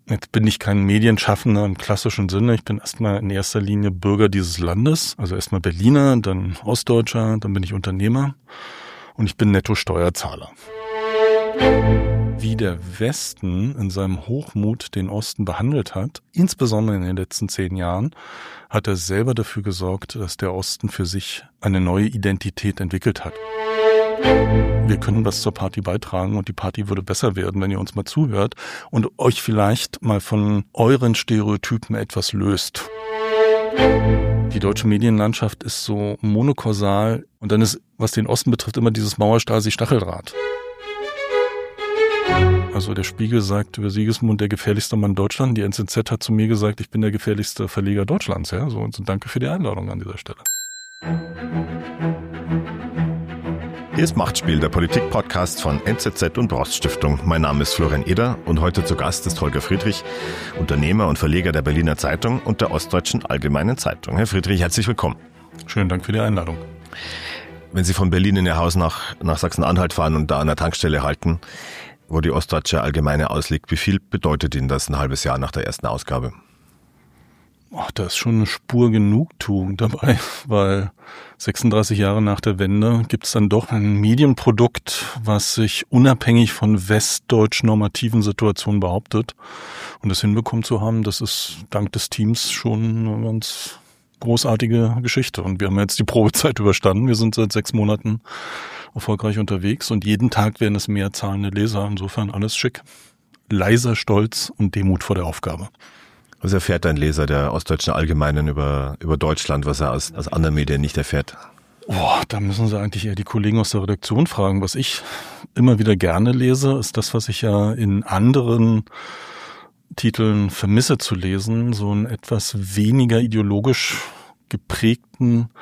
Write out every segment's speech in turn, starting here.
Jetzt bin ich kein Medienschaffender im klassischen Sinne. Ich bin erstmal in erster Linie Bürger dieses Landes. Also erstmal Berliner, dann Ostdeutscher, dann bin ich Unternehmer und ich bin Netto-Steuerzahler. Wie der Westen in seinem Hochmut den Osten behandelt hat, insbesondere in den letzten 10 Jahren, hat er selber dafür gesorgt, dass der Osten für sich eine neue Identität entwickelt hat. Wir können was zur Party beitragen und die Party würde besser werden, wenn ihr uns mal zuhört und euch vielleicht mal von euren Stereotypen etwas löst. Die deutsche Medienlandschaft ist so monokausal und dann ist, was den Osten betrifft, immer dieses Mauerstasi-Stacheldraht. Also der Spiegel sagt über Sigismund der gefährlichste Mann Deutschlands. Die NZZ hat zu mir gesagt, ich bin der gefährlichste Verleger Deutschlands. Ja, so, und so danke für die Einladung an dieser Stelle. Hier ist Machtspiel, der Politik-Podcast von NZZ und Brost Stiftung. Mein Name ist Florian Eder und heute zu Gast ist Holger Friedrich, Unternehmer und Verleger der Berliner Zeitung und der Ostdeutschen Allgemeinen Zeitung. Herr Friedrich, herzlich willkommen. Schönen Dank für die Einladung. Wenn Sie von Berlin in Ihr Haus nach Sachsen-Anhalt fahren und da an der Tankstelle halten, wo die Ostdeutsche Allgemeine ausliegt, wie viel bedeutet Ihnen das ein halbes Jahr nach der ersten Ausgabe? Da ist schon eine Spur Genugtuung dabei, weil 36 Jahre nach der Wende gibt es dann doch ein Medienprodukt, was sich unabhängig von westdeutsch normativen Situationen behauptet. Und das hinbekommen zu haben, das ist dank des Teams schon eine ganz großartige Geschichte. Und wir haben jetzt die Probezeit überstanden. Wir sind seit 6 Monaten erfolgreich unterwegs und jeden Tag werden es mehr zahlende Leser. Insofern alles schick. Leiser Stolz und Demut vor der Aufgabe. Was erfährt ein Leser der Ostdeutschen Allgemeinen über Deutschland, was er aus anderen Medien nicht erfährt? Da müssen Sie eigentlich eher die Kollegen aus der Redaktion fragen. Was ich immer wieder gerne lese, ist das, was ich ja in anderen Titeln vermisse zu lesen, so einen etwas weniger ideologisch geprägten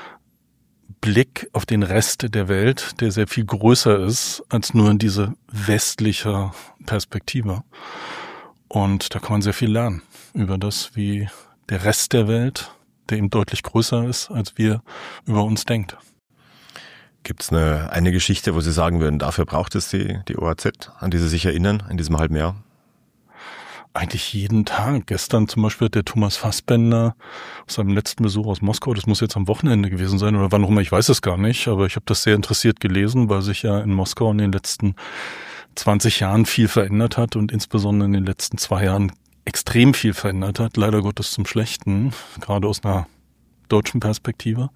Blick auf den Rest der Welt, der sehr viel größer ist als nur diese westliche Perspektive. Und da kann man sehr viel lernen über das, wie der Rest der Welt, der eben deutlich größer ist, als wir über uns denkt. Gibt es eine Geschichte, wo Sie sagen würden, dafür braucht es die OAZ, an die Sie sich erinnern in diesem halben Jahr? Eigentlich jeden Tag. Gestern zum Beispiel hat der Thomas Fassbender aus seinem letzten Besuch aus Moskau, das muss jetzt am Wochenende gewesen sein oder wann auch immer, ich weiß es gar nicht, aber ich habe das sehr interessiert gelesen, weil sich ja in Moskau in den letzten 20 Jahren viel verändert hat und insbesondere in den letzten 2 Jahren extrem viel verändert hat, leider Gottes zum Schlechten, gerade aus einer deutschen Perspektive.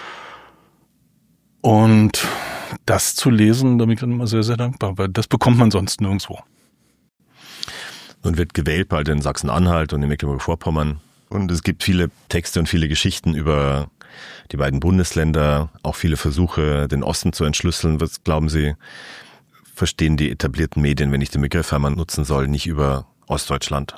Und das zu lesen, da bin ich dann immer sehr, sehr dankbar, weil das bekommt man sonst nirgendwo. Nun wird gewählt bald in Sachsen-Anhalt und in Mecklenburg-Vorpommern. Und es gibt viele Texte und viele Geschichten über die beiden Bundesländer, auch viele Versuche, den Osten zu entschlüsseln. Was glauben Sie, verstehen die etablierten Medien, wenn ich den Begriff einmal nutzen soll, nicht über Ostdeutschland?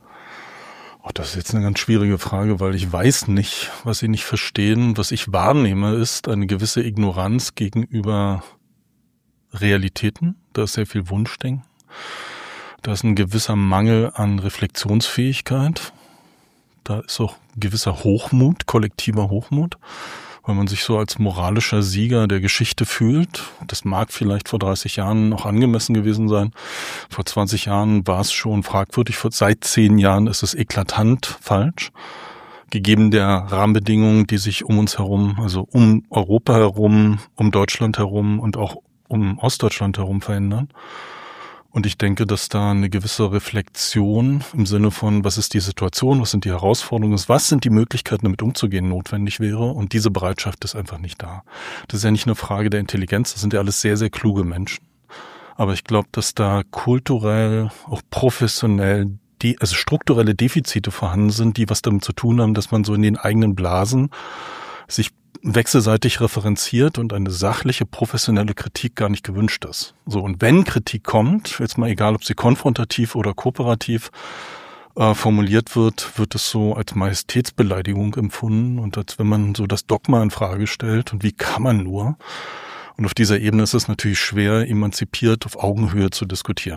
Das ist jetzt eine ganz schwierige Frage, weil ich weiß nicht, was sie nicht verstehen. Was ich wahrnehme, ist eine gewisse Ignoranz gegenüber Realitäten. Da ist sehr viel Wunschdenken. Da ist ein gewisser Mangel an Reflexionsfähigkeit. Da ist auch ein gewisser Hochmut, kollektiver Hochmut, weil man sich so als moralischer Sieger der Geschichte fühlt. Das mag vielleicht vor 30 Jahren noch angemessen gewesen sein. Vor 20 Jahren war es schon fragwürdig. Seit 10 Jahren ist es eklatant falsch. Gegeben der Rahmenbedingungen, die sich um uns herum, also um Europa herum, um Deutschland herum und auch um Ostdeutschland herum verändern. Und ich denke, dass da eine gewisse Reflexion im Sinne von, was ist die Situation, was sind die Herausforderungen, was sind die Möglichkeiten, damit umzugehen, notwendig wäre. Und diese Bereitschaft ist einfach nicht da. Das ist ja nicht eine Frage der Intelligenz, das sind ja alles sehr, sehr kluge Menschen. Aber ich glaube, dass da kulturell, auch professionell, also strukturelle Defizite vorhanden sind, die was damit zu tun haben, dass man so in den eigenen Blasen sich wechselseitig referenziert und eine sachliche, professionelle Kritik gar nicht gewünscht ist. So, und wenn Kritik kommt, jetzt mal egal, ob sie konfrontativ oder kooperativ formuliert wird, wird es so als Majestätsbeleidigung empfunden und als wenn man so das Dogma in Frage stellt und wie kann man nur? Und auf dieser Ebene ist es natürlich schwer, emanzipiert auf Augenhöhe zu diskutieren.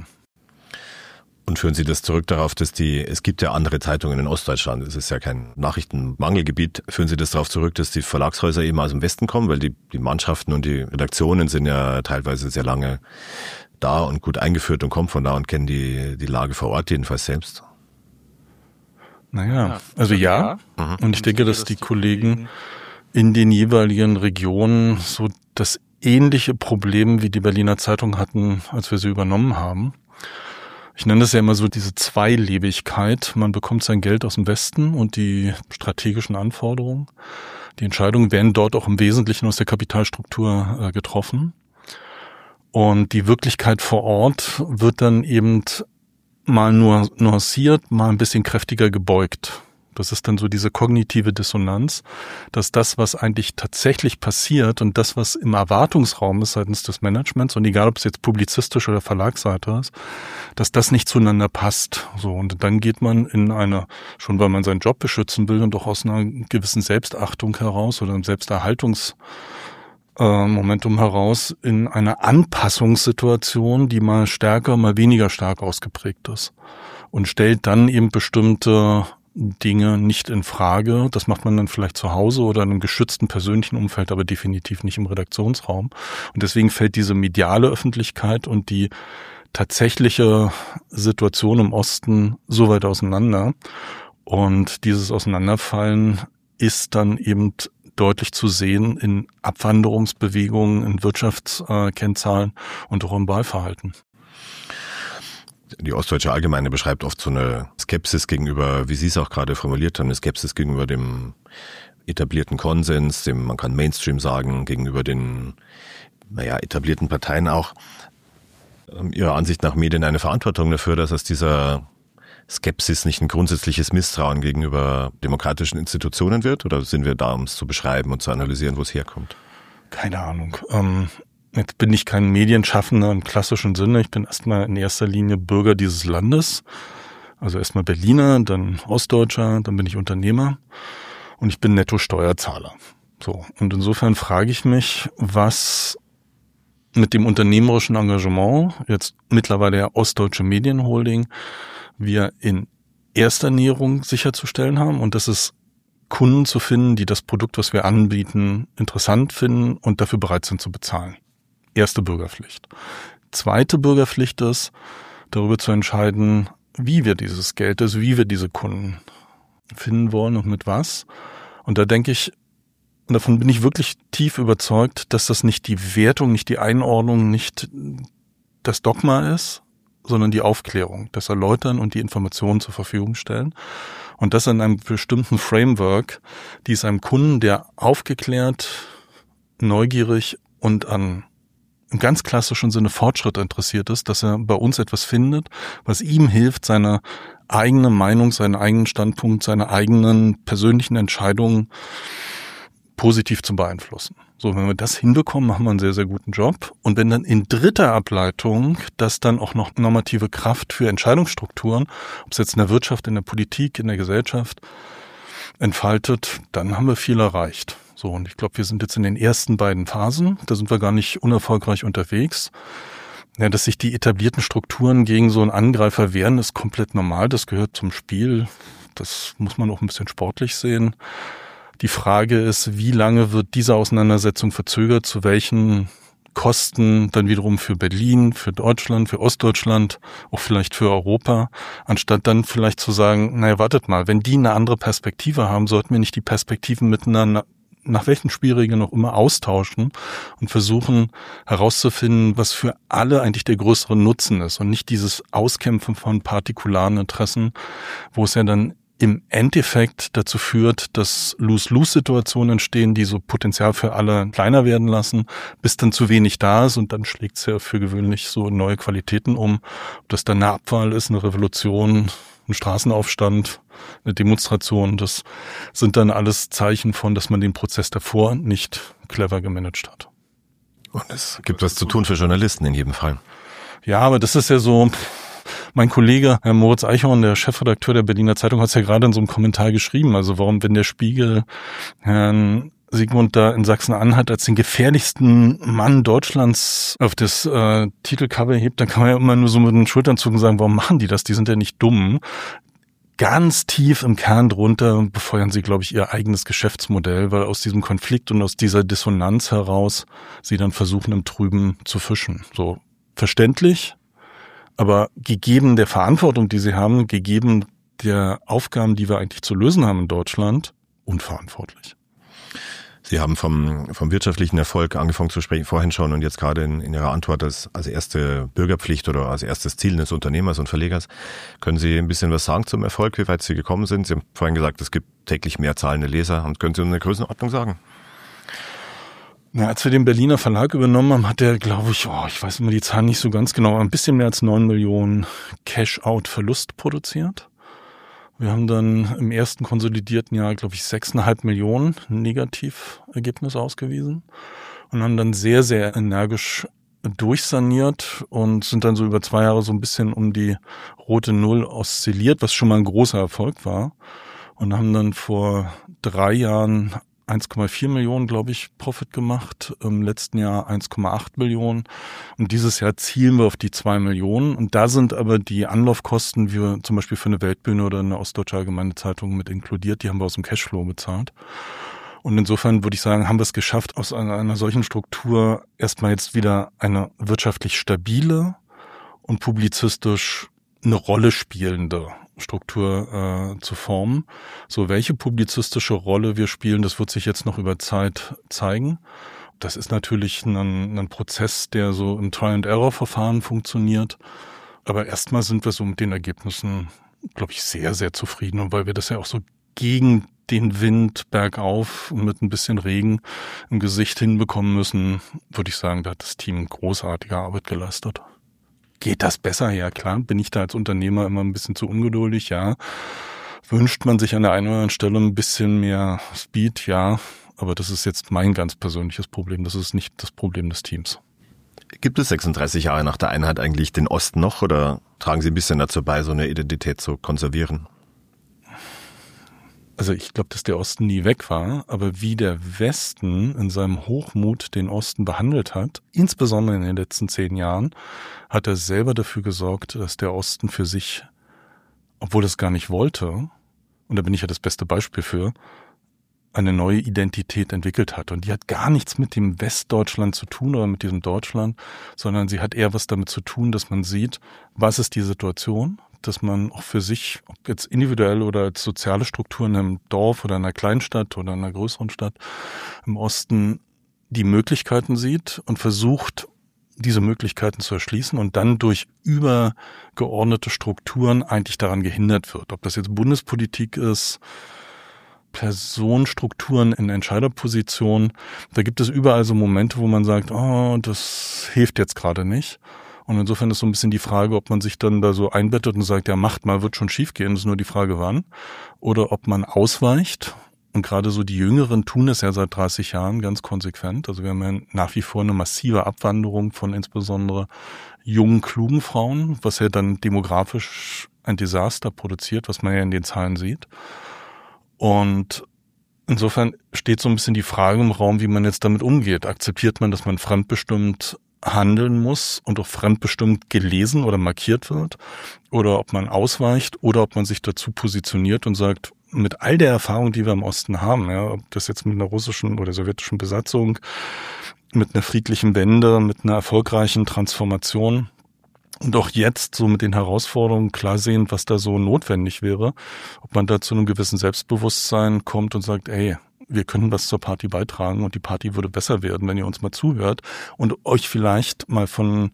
Und führen Sie das zurück darauf, dass es gibt ja andere Zeitungen in Ostdeutschland, es ist ja kein Nachrichtenmangelgebiet, führen Sie das darauf zurück, dass die Verlagshäuser eben aus dem Westen kommen, weil die Mannschaften und die Redaktionen sind ja teilweise sehr lange da und gut eingeführt und kommen von da und kennen die Lage vor Ort jedenfalls selbst. Naja, also ja. Und ich denke, dass die Kollegen in den jeweiligen Regionen so das ähnliche Problem wie die Berliner Zeitung hatten, als wir sie übernommen haben. Ich nenne das ja immer so diese Zweilebigkeit. Man bekommt sein Geld aus dem Westen und die strategischen Anforderungen. Die Entscheidungen werden dort auch im Wesentlichen aus der Kapitalstruktur getroffen. Und die Wirklichkeit vor Ort wird dann eben mal nur nuanciert, mal ein bisschen kräftiger gebeugt. Das ist dann so diese kognitive Dissonanz, dass das, was eigentlich tatsächlich passiert und das, was im Erwartungsraum ist seitens des Managements, und egal, ob es jetzt publizistisch oder Verlagsseite ist, dass das nicht zueinander passt. So, und dann geht man in eine, schon weil man seinen Job beschützen will und auch aus einer gewissen Selbstachtung heraus oder einem Selbsterhaltungsmomentum heraus, in eine Anpassungssituation, die mal stärker, mal weniger stark ausgeprägt ist. Und stellt dann eben bestimmte Dinge nicht in Frage. Das macht man dann vielleicht zu Hause oder in einem geschützten persönlichen Umfeld, aber definitiv nicht im Redaktionsraum. Und deswegen fällt diese mediale Öffentlichkeit und die tatsächliche Situation im Osten so weit auseinander. Und dieses Auseinanderfallen ist dann eben deutlich zu sehen in Abwanderungsbewegungen, in Wirtschaftskennzahlen und auch im Wahlverhalten. Die Ostdeutsche Allgemeine beschreibt oft so eine Skepsis gegenüber, wie Sie es auch gerade formuliert haben, eine Skepsis gegenüber dem etablierten Konsens, dem, man kann Mainstream sagen, gegenüber den, etablierten Parteien auch. Ihrer Ansicht nach Medien eine Verantwortung dafür, dass aus dieser Skepsis nicht ein grundsätzliches Misstrauen gegenüber demokratischen Institutionen wird? Oder sind wir da, um es zu beschreiben und zu analysieren, wo es herkommt? Keine Ahnung. Jetzt bin ich kein Medienschaffender im klassischen Sinne. Ich bin erstmal in erster Linie Bürger dieses Landes. Also erstmal Berliner, dann Ostdeutscher, dann bin ich Unternehmer und ich bin Netto-Steuerzahler. So. Und insofern frage ich mich, was mit dem unternehmerischen Engagement, jetzt mittlerweile ja Ostdeutsche Medienholding, wir in erster Näherung sicherzustellen haben. Und das ist Kunden zu finden, die das Produkt, was wir anbieten, interessant finden und dafür bereit sind zu bezahlen. Erste Bürgerpflicht. Zweite Bürgerpflicht ist, darüber zu entscheiden, wie wir dieses Geld, also wie wir diese Kunden finden wollen und mit was. Und da denke ich, und davon bin ich wirklich tief überzeugt, dass das nicht die Wertung, nicht die Einordnung, nicht das Dogma ist, sondern die Aufklärung, das Erläutern und die Informationen zur Verfügung stellen. Und das in einem bestimmten Framework, die es einem Kunden, der aufgeklärt, neugierig und im ganz klassischen Sinne Fortschritt interessiert ist, dass er bei uns etwas findet, was ihm hilft, seine eigene Meinung, seinen eigenen Standpunkt, seine eigenen persönlichen Entscheidungen positiv zu beeinflussen. So, wenn wir das hinbekommen, machen wir einen sehr, sehr guten Job. Und wenn dann in dritter Ableitung das dann auch noch normative Kraft für Entscheidungsstrukturen, ob es jetzt in der Wirtschaft, in der Politik, in der Gesellschaft entfaltet, dann haben wir viel erreicht. So, und ich glaube, wir sind jetzt in den ersten beiden Phasen. Da sind wir gar nicht unerfolgreich unterwegs. Ja, dass sich die etablierten Strukturen gegen so einen Angreifer wehren, ist komplett normal. Das gehört zum Spiel. Das muss man auch ein bisschen sportlich sehen. Die Frage ist, wie lange wird diese Auseinandersetzung verzögert, zu welchen Kosten dann wiederum für Berlin, für Deutschland, für Ostdeutschland, auch vielleicht für Europa, anstatt dann vielleicht zu sagen, naja, wartet mal, wenn die eine andere Perspektive haben, sollten wir nicht die Perspektiven miteinander nach welchen Spielregeln auch immer austauschen und versuchen herauszufinden, was für alle eigentlich der größere Nutzen ist und nicht dieses Auskämpfen von partikularen Interessen, wo es ja dann im Endeffekt dazu führt, dass Lose-Lose-Situationen entstehen, die so Potenzial für alle kleiner werden lassen, bis dann zu wenig da ist und dann schlägt es ja für gewöhnlich so neue Qualitäten um. Ob das dann eine Abwahl ist, eine Revolution, ein Straßenaufstand, eine Demonstration, das sind dann alles Zeichen von, dass man den Prozess davor nicht clever gemanagt hat. Und es gibt was zu tun für Journalisten in jedem Fall. Ja, aber das ist ja so, mein Kollege Herr Moritz Eichhorn, der Chefredakteur der Berliner Zeitung, hat es ja gerade in so einem Kommentar geschrieben. Also warum, wenn der Spiegel Herrn Sigmund da in Sachsen-Anhalt als den gefährlichsten Mann Deutschlands auf das Titelcover hebt, dann kann man ja immer nur so mit den Schultern zucken und sagen, warum machen die das? Die sind ja nicht dumm. Ganz tief im Kern drunter befeuern sie, glaube ich, ihr eigenes Geschäftsmodell, weil aus diesem Konflikt und aus dieser Dissonanz heraus sie dann versuchen, im Trüben zu fischen. So verständlich, aber gegeben der Verantwortung, die sie haben, gegeben der Aufgaben, die wir eigentlich zu lösen haben in Deutschland, unverantwortlich. Sie haben vom wirtschaftlichen Erfolg angefangen zu sprechen, vorhin schon, und jetzt gerade in Ihrer Antwort als erste Bürgerpflicht oder als erstes Ziel eines Unternehmers und Verlegers. Können Sie ein bisschen was sagen zum Erfolg, wie weit Sie gekommen sind? Sie haben vorhin gesagt, es gibt täglich mehr zahlende Leser. Und können Sie uns eine Größenordnung sagen? Na, als wir den Berliner Verlag übernommen haben, hat der, glaube ich, ich weiß immer die Zahlen nicht so ganz genau, ein bisschen mehr als 9 Millionen Cash-out-Verlust produziert. Wir haben dann im ersten konsolidierten Jahr, glaube ich, 6,5 Millionen Negativergebnisse ausgewiesen und haben dann sehr, sehr energisch durchsaniert und sind dann so über 2 Jahre so ein bisschen um die rote Null oszilliert, was schon mal ein großer Erfolg war. Und haben dann vor 3 Jahren 1,4 Millionen, glaube ich, Profit gemacht, im letzten Jahr 1,8 Millionen und dieses Jahr zielen wir auf die 2 Millionen und da sind aber die Anlaufkosten, wie wir zum Beispiel für eine Weltbühne oder eine Ostdeutsche Allgemeine Zeitung mit inkludiert, die haben wir aus dem Cashflow bezahlt. Und insofern würde ich sagen, haben wir es geschafft, aus einer solchen Struktur erstmal jetzt wieder eine wirtschaftlich stabile und publizistisch eine Rolle spielende Struktur zu formen. So, welche publizistische Rolle wir spielen, das wird sich jetzt noch über Zeit zeigen. Das ist natürlich ein Prozess, der so im Try-and-Error-Verfahren funktioniert. Aber erstmal sind wir so mit den Ergebnissen, glaube ich, sehr, sehr zufrieden. Und weil wir das ja auch so gegen den Wind bergauf und mit ein bisschen Regen im Gesicht hinbekommen müssen, würde ich sagen, da hat das Team großartige Arbeit geleistet. Geht das besser? Ja, klar. Bin ich da als Unternehmer immer ein bisschen zu ungeduldig? Ja. Wünscht man sich an der einen oder anderen Stelle ein bisschen mehr Speed? Ja. Aber das ist jetzt mein ganz persönliches Problem. Das ist nicht das Problem des Teams. Gibt es 36 Jahre nach der Einheit eigentlich den Osten noch oder tragen Sie ein bisschen dazu bei, so eine Identität zu konservieren? Also ich glaube, dass der Osten nie weg war, aber wie der Westen in seinem Hochmut den Osten behandelt hat, insbesondere in den letzten 10 Jahren, hat er selber dafür gesorgt, dass der Osten für sich, obwohl er es gar nicht wollte, und da bin ich ja das beste Beispiel für, eine neue Identität entwickelt hat. Und die hat gar nichts mit dem Westdeutschland zu tun oder mit diesem Deutschland, sondern sie hat eher was damit zu tun, dass man sieht, was ist die Situation, dass man auch für sich, ob jetzt individuell oder als soziale Strukturen in einem Dorf oder in einer Kleinstadt oder in einer größeren Stadt im Osten die Möglichkeiten sieht und versucht, diese Möglichkeiten zu erschließen und dann durch übergeordnete Strukturen eigentlich daran gehindert wird. Ob das jetzt Bundespolitik ist, Personenstrukturen in Entscheiderpositionen, da gibt es überall so Momente, wo man sagt, das hilft jetzt gerade nicht. Und insofern ist so ein bisschen die Frage, ob man sich dann da so einbettet und sagt, ja, macht mal, wird schon schief gehen, ist nur die Frage wann. Oder ob man ausweicht. Und gerade so die Jüngeren tun es ja seit 30 Jahren ganz konsequent. Also wir haben ja nach wie vor eine massive Abwanderung von insbesondere jungen, klugen Frauen, was ja dann demografisch ein Desaster produziert, was man ja in den Zahlen sieht. Und insofern steht so ein bisschen die Frage im Raum, wie man jetzt damit umgeht. Akzeptiert man, dass man fremdbestimmt handeln muss und auch fremdbestimmt gelesen oder markiert wird? Oder ob man ausweicht oder ob man sich dazu positioniert und sagt, mit all der Erfahrung, die wir im Osten haben, ja, ob das jetzt mit einer russischen oder sowjetischen Besatzung, mit einer friedlichen Wende, mit einer erfolgreichen Transformation und auch jetzt so mit den Herausforderungen klar sehend, was da so notwendig wäre, ob man da zu einem gewissen Selbstbewusstsein kommt und sagt, ey, wir können was zur Party beitragen und die Party würde besser werden, wenn ihr uns mal zuhört und euch vielleicht mal von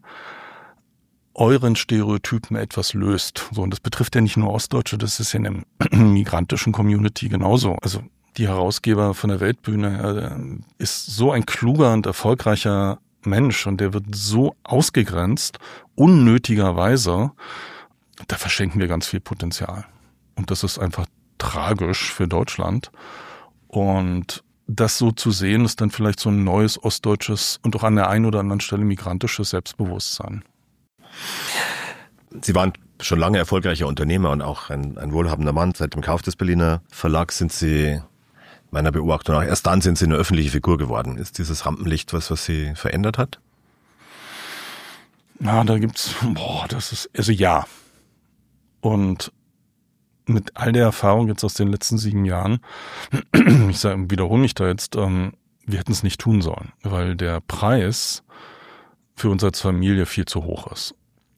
euren Stereotypen etwas löst. So, und das betrifft ja nicht nur Ostdeutsche, das ist ja in der migrantischen Community genauso. Also die Herausgeber von der Weltbühne ist so ein kluger und erfolgreicher Mensch und der wird so ausgegrenzt, unnötigerweise, da verschenken wir ganz viel Potenzial. Und das ist einfach tragisch für Deutschland. Und das so zu sehen, ist dann vielleicht so ein neues ostdeutsches und auch an der einen oder anderen Stelle migrantisches Selbstbewusstsein. Sie waren schon lange erfolgreicher Unternehmer und auch ein wohlhabender Mann. Seit dem Kauf des Berliner Verlags sind Sie, meiner Beobachtung nach, erst dann sind Sie eine öffentliche Figur geworden. Ist dieses Rampenlicht was Sie verändert hat? Na, da gibt's, ja. Und mit all der Erfahrung jetzt aus den letzten 7 Jahren, wiederhole mich da jetzt, wir hätten es nicht tun sollen, weil der Preis für uns als Familie viel zu hoch ist.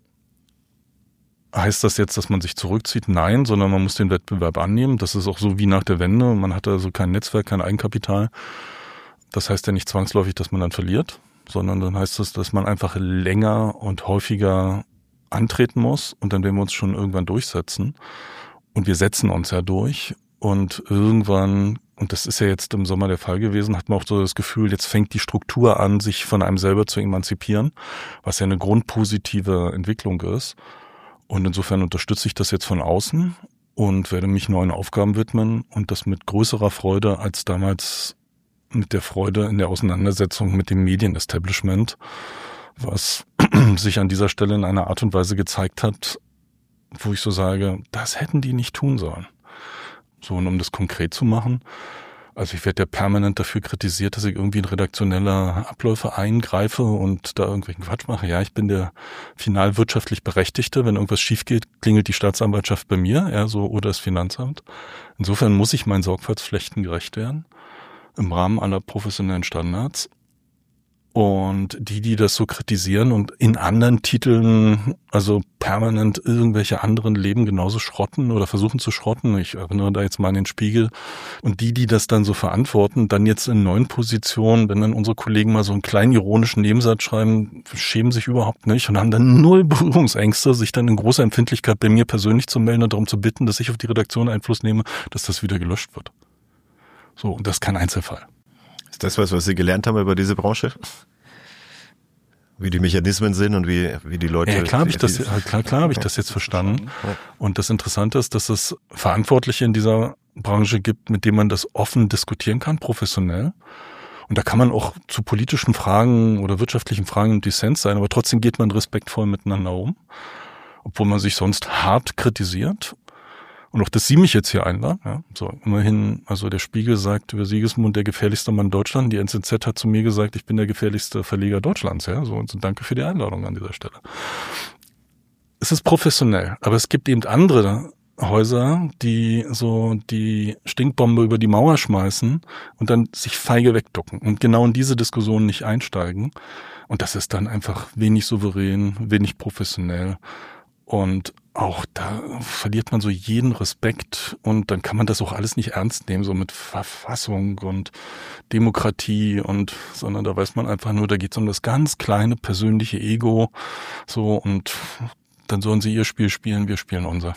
Heißt das jetzt, dass man sich zurückzieht? Nein, sondern man muss den Wettbewerb annehmen. Das ist auch so wie nach der Wende. Man hat also kein Netzwerk, kein Eigenkapital. Das heißt ja nicht zwangsläufig, dass man dann verliert, sondern dann heißt es, dass man einfach länger und häufiger antreten muss und dann werden wir uns schon irgendwann durchsetzen. Und wir setzen uns ja durch und irgendwann, und das ist ja jetzt im Sommer der Fall gewesen, hat man auch so das Gefühl, jetzt fängt die Struktur an, sich von einem selber zu emanzipieren, was ja eine grundpositive Entwicklung ist. Und insofern unterstütze ich das jetzt von außen und werde mich neuen Aufgaben widmen und das mit größerer Freude als damals mit der Freude in der Auseinandersetzung mit dem Medienestablishment, was sich an dieser Stelle in einer Art und Weise gezeigt hat, wo ich so sage, das hätten die nicht tun sollen. So, und um das konkret zu machen, also ich werde ja permanent dafür kritisiert, dass ich irgendwie in redaktionelle Abläufe eingreife und da irgendwelchen Quatsch mache. Ja, ich bin der final wirtschaftlich Berechtigte. Wenn irgendwas schief geht, klingelt die Staatsanwaltschaft bei mir, ja, so, oder das Finanzamt. Insofern muss ich meinen Sorgfaltspflichten gerecht werden, im Rahmen aller professionellen Standards. Und die das so kritisieren und in anderen Titeln, also permanent irgendwelche anderen Leben genauso schrotten oder versuchen zu schrotten. Ich erinnere da jetzt mal an den Spiegel. Und die das dann so verantworten, dann jetzt in neuen Positionen, wenn dann unsere Kollegen mal so einen kleinen ironischen Nebensatz schreiben, schämen sich überhaupt nicht und haben dann null Berührungsängste, sich dann in großer Empfindlichkeit bei mir persönlich zu melden und darum zu bitten, dass ich auf die Redaktion Einfluss nehme, dass das wieder gelöscht wird. So, und das ist kein Einzelfall. Ist das was Sie gelernt haben über diese Branche? Wie die Mechanismen sind und wie die Leute... Ja, klar habe ich das jetzt verstanden. Und das Interessante ist, dass es Verantwortliche in dieser Branche gibt, mit denen man das offen diskutieren kann, professionell. Und da kann man auch zu politischen Fragen oder wirtschaftlichen Fragen im Dissens sein, aber trotzdem geht man respektvoll miteinander um, obwohl man sich sonst hart kritisiert. Und auch, dass Sie mich jetzt hier einladen, ja, so immerhin, also der Spiegel sagt über Sigismund der gefährlichste Mann Deutschlands, die NZZ hat zu mir gesagt, ich bin der gefährlichste Verleger Deutschlands, ja, so, und so danke für die Einladung an dieser Stelle. Es ist professionell, aber es gibt eben andere Häuser, die so die Stinkbombe über die Mauer schmeißen und dann sich feige wegducken und genau in diese Diskussion nicht einsteigen. Und das ist dann einfach wenig souverän, wenig professionell. Und auch da verliert man so jeden Respekt und dann kann man das auch alles nicht ernst nehmen, so mit Verfassung und Demokratie sondern da weiß man einfach nur, da geht es um das ganz kleine persönliche Ego, so, und dann sollen sie ihr Spiel spielen, wir spielen unser.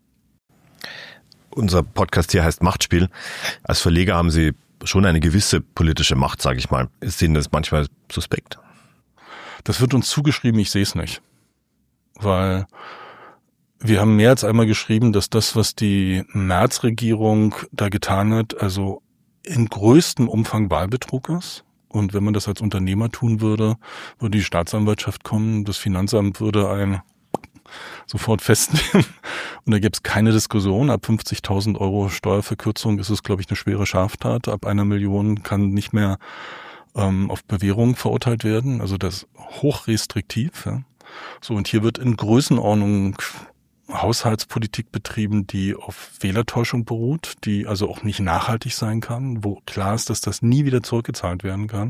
Unser Podcast hier heißt Machtspiel. Als Verleger haben Sie schon eine gewisse politische Macht, sage ich mal. Ist Ihnen das manchmal suspekt? Das wird uns zugeschrieben, ich sehe es nicht. Weil wir haben mehr als einmal geschrieben, dass das, was die Merz-Regierung da getan hat, also in größtem Umfang Wahlbetrug ist. Und wenn man das als Unternehmer tun würde, würde die Staatsanwaltschaft kommen, das Finanzamt würde einen sofort festnehmen. Und da gäbe es keine Diskussion. Ab 50.000 Euro Steuerverkürzung ist es, glaube ich, eine schwere Straftat. Ab 1 Million kann nicht mehr auf Bewährung verurteilt werden. Also das ist hochrestriktiv. Ja. So, und hier wird in Größenordnung Haushaltspolitik betrieben, die auf Wählertäuschung beruht, die also auch nicht nachhaltig sein kann, wo klar ist, dass das nie wieder zurückgezahlt werden kann.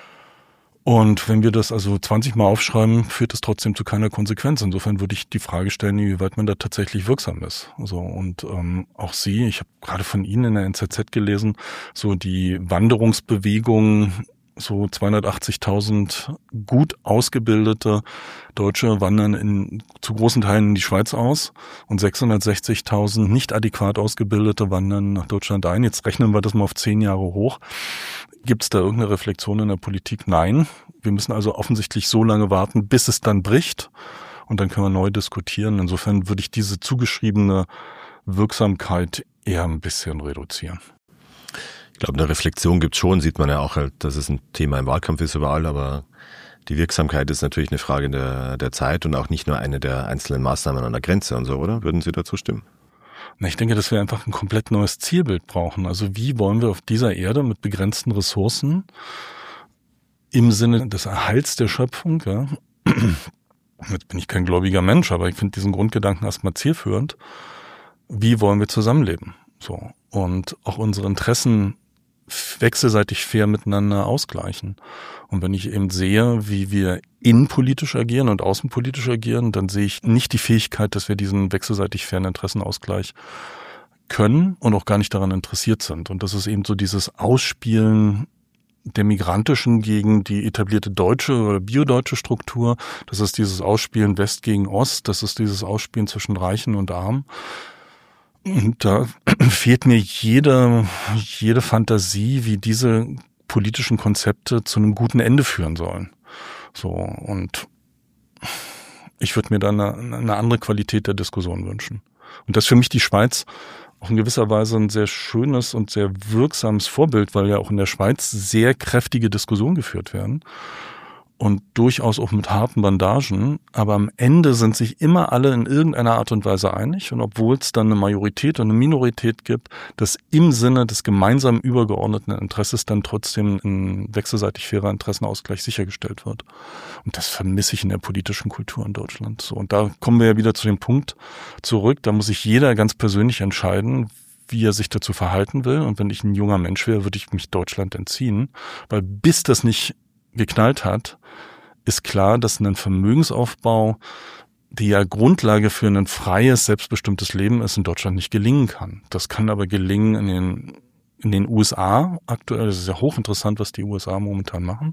Und wenn wir das also 20 Mal aufschreiben, führt es trotzdem zu keiner Konsequenz. Insofern würde ich die Frage stellen, inwieweit man da tatsächlich wirksam ist. So, und auch Sie, ich habe gerade von Ihnen in der NZZ gelesen, so die Wanderungsbewegung, so 280.000 gut ausgebildete Deutsche wandern zu großen Teilen in die Schweiz aus und 660.000 nicht adäquat ausgebildete wandern nach Deutschland ein. Jetzt rechnen wir das mal auf 10 Jahre hoch. Gibt es da irgendeine Reflexion in der Politik? Nein. Wir müssen also offensichtlich so lange warten, bis es dann bricht und dann können wir neu diskutieren. Insofern würde ich diese zugeschriebene Wirksamkeit eher ein bisschen reduzieren. Ich glaube, eine Reflexion gibt's schon, sieht man ja auch halt, dass es ein Thema im Wahlkampf ist überall, aber die Wirksamkeit ist natürlich eine Frage der Zeit und auch nicht nur eine der einzelnen Maßnahmen an der Grenze und so, oder? Würden Sie dazu stimmen? Na, ich denke, dass wir einfach ein komplett neues Zielbild brauchen. Also wie wollen wir auf dieser Erde mit begrenzten Ressourcen im Sinne des Erhalts der Schöpfung, ja, jetzt bin ich kein gläubiger Mensch, aber ich finde diesen Grundgedanken erstmal zielführend, wie wollen wir zusammenleben? So. Und auch unsere Interessen wechselseitig fair miteinander ausgleichen. Und wenn ich eben sehe, wie wir innenpolitisch agieren und außenpolitisch agieren, dann sehe ich nicht die Fähigkeit, dass wir diesen wechselseitig fairen Interessenausgleich können und auch gar nicht daran interessiert sind. Und das ist eben so dieses Ausspielen der migrantischen gegen die etablierte deutsche oder biodeutsche Struktur. Das ist dieses Ausspielen West gegen Ost. Das ist dieses Ausspielen zwischen Reichen und Armen. Und da fehlt mir jede Fantasie, wie diese politischen Konzepte zu einem guten Ende führen sollen. So, und ich würde mir da eine andere Qualität der Diskussion wünschen. Und das ist für mich die Schweiz auch in gewisser Weise ein sehr schönes und sehr wirksames Vorbild, weil ja auch in der Schweiz sehr kräftige Diskussionen geführt werden und durchaus auch mit harten Bandagen. Aber am Ende sind sich immer alle in irgendeiner Art und Weise einig. Und obwohl es dann eine Majorität und eine Minorität gibt, dass im Sinne des gemeinsamen übergeordneten Interesses dann trotzdem ein wechselseitig fairer Interessenausgleich sichergestellt wird. Und das vermisse ich in der politischen Kultur in Deutschland. So, und da kommen wir ja wieder zu dem Punkt zurück. Da muss sich jeder ganz persönlich entscheiden, wie er sich dazu verhalten will. Und wenn ich ein junger Mensch wäre, würde ich mich Deutschland entziehen. Weil bis das nicht geknallt hat, ist klar, dass ein Vermögensaufbau, die ja Grundlage für ein freies, selbstbestimmtes Leben ist, in Deutschland nicht gelingen kann. Das kann aber gelingen in den USA aktuell. Das ist ja hochinteressant, was die USA momentan machen.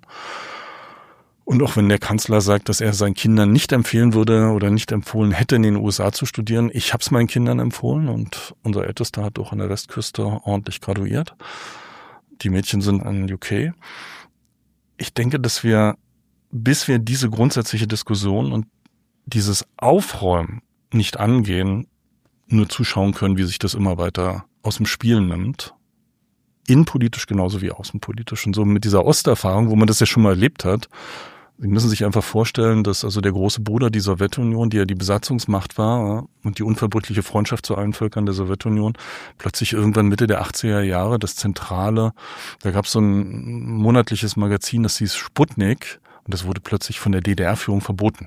Und auch wenn der Kanzler sagt, dass er seinen Kindern nicht empfehlen würde oder nicht empfohlen hätte, in den USA zu studieren, ich habe es meinen Kindern empfohlen und unser Ältester hat auch an der Westküste ordentlich graduiert. Die Mädchen sind in UK. Ich denke, dass wir, bis wir diese grundsätzliche Diskussion und dieses Aufräumen nicht angehen, nur zuschauen können, wie sich das immer weiter aus dem Spiel nimmt. Innenpolitisch genauso wie außenpolitisch. Und so mit dieser Osterfahrung, wo man das ja schon mal erlebt hat, Sie müssen sich einfach vorstellen, dass also der große Bruder die Sowjetunion, die ja die Besatzungsmacht war und die unverbrüchliche Freundschaft zu allen Völkern der Sowjetunion, plötzlich irgendwann Mitte der 80er Jahre das Zentrale, da gab es so ein monatliches Magazin, das hieß Sputnik und das wurde plötzlich von der DDR-Führung verboten.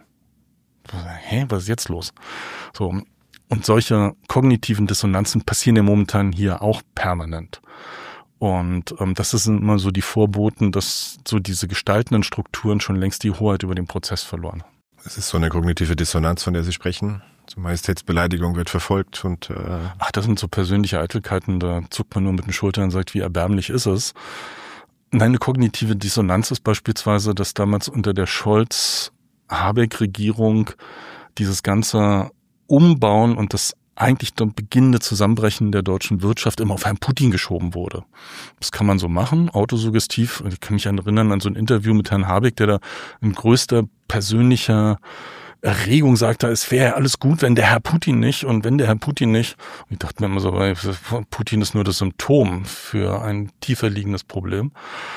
Was ist jetzt los? So, und solche kognitiven Dissonanzen passieren ja momentan hier auch permanent. Und das sind immer so die Vorboten, dass so diese gestaltenden Strukturen schon längst die Hoheit über den Prozess verloren. Es ist so eine kognitive Dissonanz, von der Sie sprechen. So Majestätsbeleidigung wird verfolgt und Ach, das sind so persönliche Eitelkeiten, da zuckt man nur mit den Schultern und sagt, wie erbärmlich ist es. Nein, eine kognitive Dissonanz ist beispielsweise, dass damals unter der Scholz-Habeck-Regierung dieses ganze Umbauen und das eigentlich dann beginnende Zusammenbrechen der deutschen Wirtschaft immer auf Herrn Putin geschoben wurde. Das kann man so machen, autosuggestiv. Ich kann mich erinnern an so ein Interview mit Herrn Habeck, der da in größter persönlicher Erregung sagte, es wäre alles gut, wenn der Herr Putin nicht und wenn der Herr Putin nicht. Und ich dachte mir immer so, Putin ist nur das Symptom für ein tiefer liegendes Problem.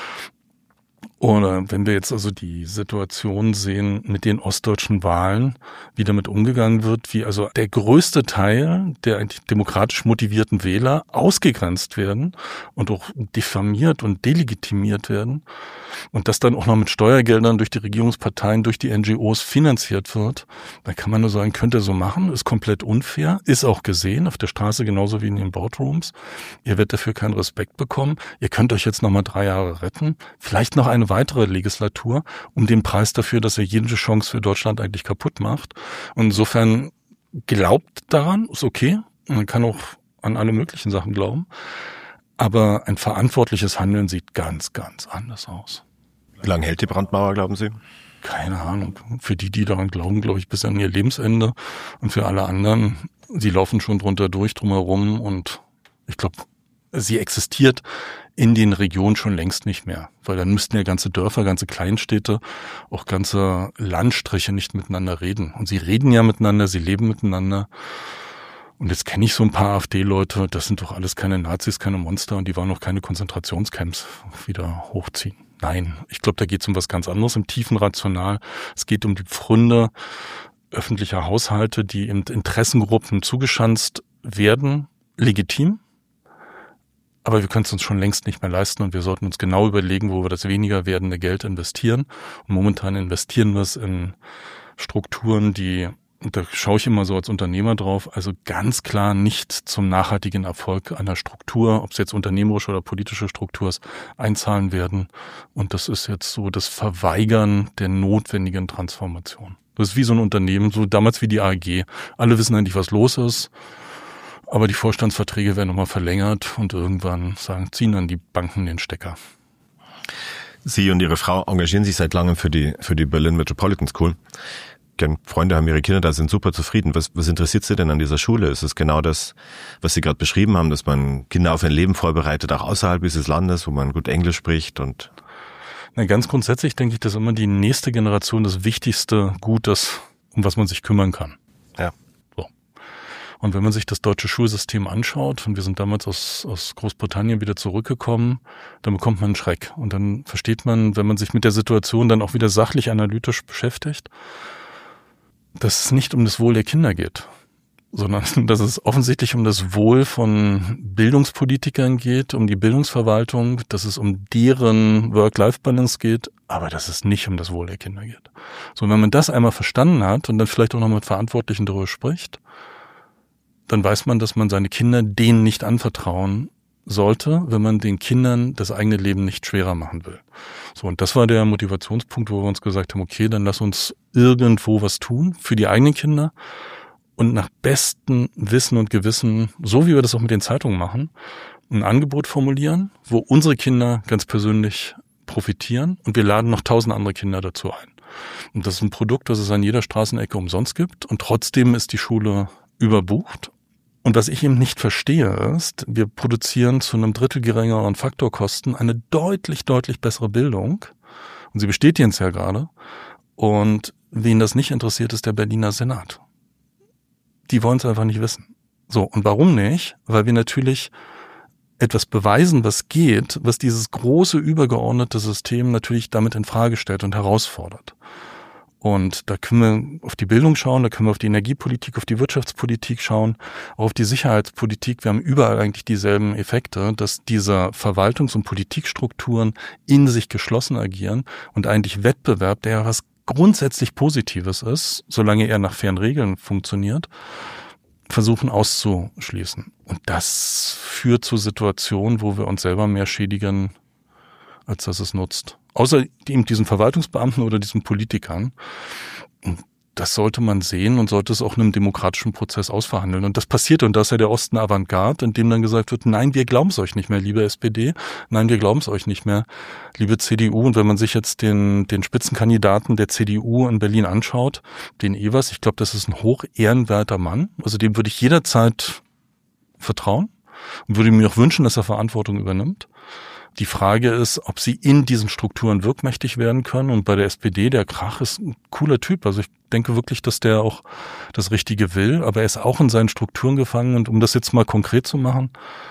Oder wenn wir jetzt also die Situation sehen mit den ostdeutschen Wahlen, wie damit umgegangen wird, wie also der größte Teil der eigentlich demokratisch motivierten Wähler ausgegrenzt werden und auch diffamiert und delegitimiert werden und das dann auch noch mit Steuergeldern durch die Regierungsparteien, durch die NGOs finanziert wird, dann kann man nur sagen, könnt ihr so machen, ist komplett unfair, ist auch gesehen auf der Straße genauso wie in den Boardrooms. Ihr werdet dafür keinen Respekt bekommen. Ihr könnt euch jetzt noch mal 3 Jahre retten, vielleicht noch eine weitere Legislatur, um den Preis dafür, dass er jede Chance für Deutschland eigentlich kaputt macht. Und insofern glaubt daran, ist okay. Man kann auch an alle möglichen Sachen glauben. Aber ein verantwortliches Handeln sieht ganz, ganz anders aus. Wie lange hält die Brandmauer, glauben Sie? Keine Ahnung. Für die daran glauben, glaube ich, bis an ihr Lebensende. Und für alle anderen, sie laufen schon drunter durch, drumherum. Und ich glaube, sie existiert in den Regionen schon längst nicht mehr. Weil dann müssten ja ganze Dörfer, ganze Kleinstädte, auch ganze Landstriche nicht miteinander reden. Und sie reden ja miteinander, sie leben miteinander. Und jetzt kenne ich so ein paar AfD-Leute, das sind doch alles keine Nazis, keine Monster und die wollen auch keine Konzentrationscamps wieder hochziehen. Nein, ich glaube, da geht es um was ganz anderes, im tiefen Rational. Es geht um die Pfründe öffentlicher Haushalte, die in Interessengruppen zugeschanzt werden, legitim. Aber wir können es uns schon längst nicht mehr leisten und wir sollten uns genau überlegen, wo wir das weniger werdende Geld investieren. Und momentan investieren wir es in Strukturen, die und da schaue ich immer so als Unternehmer drauf, also ganz klar nicht zum nachhaltigen Erfolg einer Struktur, ob es jetzt unternehmerische oder politische Struktur ist, einzahlen werden. Und das ist jetzt so das Verweigern der notwendigen Transformation. Das ist wie so ein Unternehmen, so damals wie die AEG. Alle wissen eigentlich, was los ist, aber die Vorstandsverträge werden nochmal verlängert und irgendwann ziehen dann die Banken den Stecker. Sie und Ihre Frau engagieren sich seit langem für die Berlin Metropolitan School. Freunde haben ihre Kinder da, sind super zufrieden. Was interessiert Sie denn an dieser Schule? Ist es genau das, was Sie gerade beschrieben haben, dass man Kinder auf ein Leben vorbereitet, auch außerhalb dieses Landes, wo man gut Englisch spricht? Und Na, ganz grundsätzlich denke ich, dass immer die nächste Generation das wichtigste Gut ist, um was man sich kümmern kann. Ja. So. Und wenn man sich das deutsche Schulsystem anschaut, und wir sind damals aus Großbritannien wieder zurückgekommen, dann bekommt man einen Schreck. Und dann versteht man, wenn man sich mit der Situation dann auch wieder sachlich analytisch beschäftigt, dass es nicht um das Wohl der Kinder geht, sondern dass es offensichtlich um das Wohl von Bildungspolitikern geht, um die Bildungsverwaltung, dass es um deren Work-Life-Balance geht, aber dass es nicht um das Wohl der Kinder geht. So, wenn man das einmal verstanden hat und dann vielleicht auch noch mit Verantwortlichen darüber spricht, dann weiß man, dass man seine Kinder denen nicht anvertrauen sollte, wenn man den Kindern das eigene Leben nicht schwerer machen will. So, und das war der Motivationspunkt, wo wir uns gesagt haben, okay, dann lass uns irgendwo was tun für die eigenen Kinder und nach bestem Wissen und Gewissen, so wie wir das auch mit den Zeitungen machen, ein Angebot formulieren, wo unsere Kinder ganz persönlich profitieren und wir laden noch 1000 andere Kinder dazu ein. Und das ist ein Produkt, das es an jeder Straßenecke umsonst gibt und trotzdem ist die Schule überbucht. Und was ich eben nicht verstehe ist, wir produzieren zu einem Drittel geringeren Faktorkosten eine deutlich, deutlich bessere Bildung. Und Sie bestätigen es ja gerade. Und wen das nicht interessiert, ist der Berliner Senat. Die wollen es einfach nicht wissen. So, und warum nicht? Weil wir natürlich etwas beweisen, was geht, was dieses große übergeordnete System natürlich damit in Frage stellt und herausfordert. Und da können wir auf die Bildung schauen, da können wir auf die Energiepolitik, auf die Wirtschaftspolitik schauen, auch auf die Sicherheitspolitik. Wir haben überall eigentlich dieselben Effekte, dass diese Verwaltungs- und Politikstrukturen in sich geschlossen agieren und eigentlich Wettbewerb, der ja was grundsätzlich Positives ist, solange er nach fairen Regeln funktioniert, versuchen auszuschließen. Und das führt zu Situationen, wo wir uns selber mehr schädigen, als dass es nutzt. Außer eben diesen Verwaltungsbeamten oder diesen Politikern. Das sollte man sehen und sollte es auch in einem demokratischen Prozess ausverhandeln. Und das passiert, und da ist ja der Osten Avantgarde, in dem dann gesagt wird, nein, wir glauben es euch nicht mehr, liebe SPD, nein, wir glauben es euch nicht mehr, liebe CDU. Und wenn man sich jetzt den Spitzenkandidaten der CDU in Berlin anschaut, den Evers, ich glaube, das ist ein hoch ehrenwerter Mann, also dem würde ich jederzeit vertrauen und würde mir auch wünschen, dass er Verantwortung übernimmt. Die Frage ist, ob sie in diesen Strukturen wirkmächtig werden können. Und bei der SPD, der Krach ist ein cooler Typ. Also ich denke wirklich, dass der auch das Richtige will. Aber er ist auch in seinen Strukturen gefangen. Und um das jetzt mal konkret zu machen,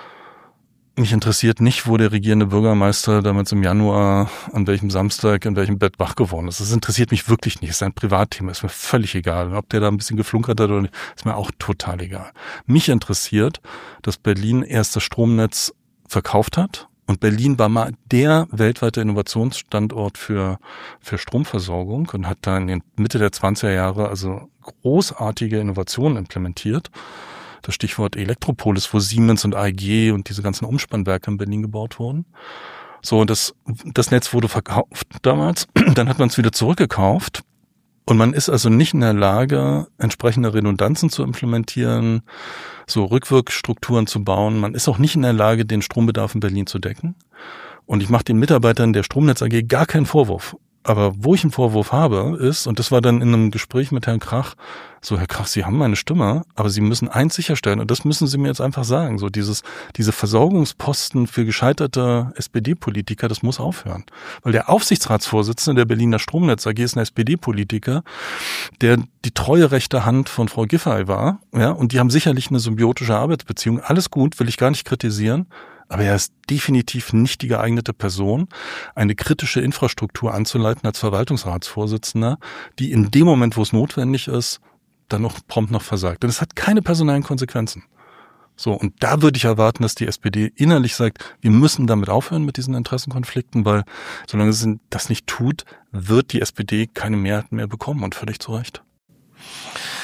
mich interessiert nicht, wo der regierende Bürgermeister damals im Januar, an welchem Samstag, in welchem Bett wach geworden ist. Das interessiert mich wirklich nicht. Das ist ein Privatthema. Ist mir völlig egal. Ob der da ein bisschen geflunkert hat oder nicht, ist mir auch total egal. Mich interessiert, dass Berlin erst das Stromnetz verkauft hat. Und Berlin war mal der weltweite Innovationsstandort für Stromversorgung und hat da in den Mitte der 20er Jahre also großartige Innovationen implementiert. Das Stichwort Elektropolis, wo Siemens und AEG und diese ganzen Umspannwerke in Berlin gebaut wurden. So, das Netz wurde verkauft damals, dann hat man es wieder zurückgekauft. Und man ist also nicht in der Lage, entsprechende Redundanzen zu implementieren, so Rückwirkstrukturen zu bauen. Man ist auch nicht in der Lage, den Strombedarf in Berlin zu decken. Und ich mache den Mitarbeitern der Stromnetz AG gar keinen Vorwurf. Aber wo ich einen Vorwurf habe, ist, und das war dann in einem Gespräch mit Herrn Krach, so, Herr Krach, Sie haben meine Stimme, aber Sie müssen eins sicherstellen, und das müssen Sie mir jetzt einfach sagen, so diese Versorgungsposten für gescheiterte SPD-Politiker, das muss aufhören. Weil der Aufsichtsratsvorsitzende der Berliner Stromnetz AG ist ein SPD-Politiker, der die treue rechte Hand von Frau Giffey war, ja, und die haben sicherlich eine symbiotische Arbeitsbeziehung. Alles gut, will ich gar nicht kritisieren. Aber er ist definitiv nicht die geeignete Person, eine kritische Infrastruktur anzuleiten als Verwaltungsratsvorsitzender, die in dem Moment, wo es notwendig ist, dann noch prompt noch versagt. Denn es hat keine personellen Konsequenzen. So, und da würde ich erwarten, dass die SPD innerlich sagt, wir müssen damit aufhören mit diesen Interessenkonflikten, weil solange sie das nicht tut, wird die SPD keine Mehrheit mehr bekommen und völlig zu Recht.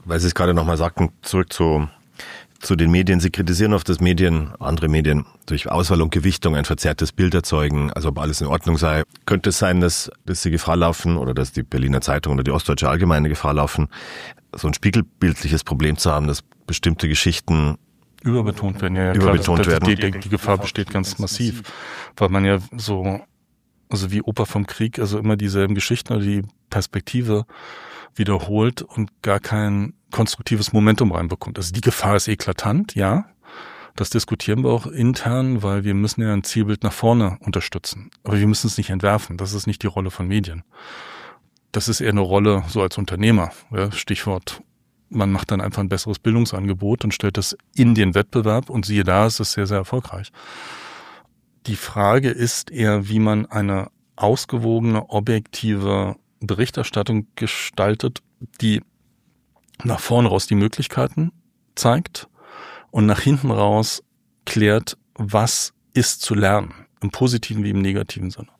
Weil Sie es gerade nochmal sagten, zurück zu den Medien. Sie kritisieren oft, dass andere Medien durch Auswahl und Gewichtung ein verzerrtes Bild erzeugen, also ob alles in Ordnung sei. Könnte es sein, dass sie Gefahr laufen oder dass die Berliner Zeitung oder die Ostdeutsche Allgemeine Gefahr laufen, so ein spiegelbildliches Problem zu haben, dass bestimmte Geschichten überbetont werden? Ja, überbetont klar, werden. Die Gefahr besteht ganz massiv, weil man ja so, also wie Oper vom Krieg, also immer dieselben Geschichten oder die Perspektive wiederholt und gar kein konstruktives Momentum reinbekommt. Also die Gefahr ist eklatant, ja. Das diskutieren wir auch intern, weil wir müssen ja ein Zielbild nach vorne unterstützen. Aber wir müssen es nicht entwerfen. Das ist nicht die Rolle von Medien. Das ist eher eine Rolle so als Unternehmer. Ja, Stichwort, man macht dann einfach ein besseres Bildungsangebot und stellt das in den Wettbewerb und siehe da, es ist sehr, sehr erfolgreich. Die Frage ist eher, wie man eine ausgewogene, objektive Berichterstattung gestaltet, die nach vorne raus die Möglichkeiten zeigt und nach hinten raus klärt, was ist zu lernen, im positiven wie im negativen Sinne.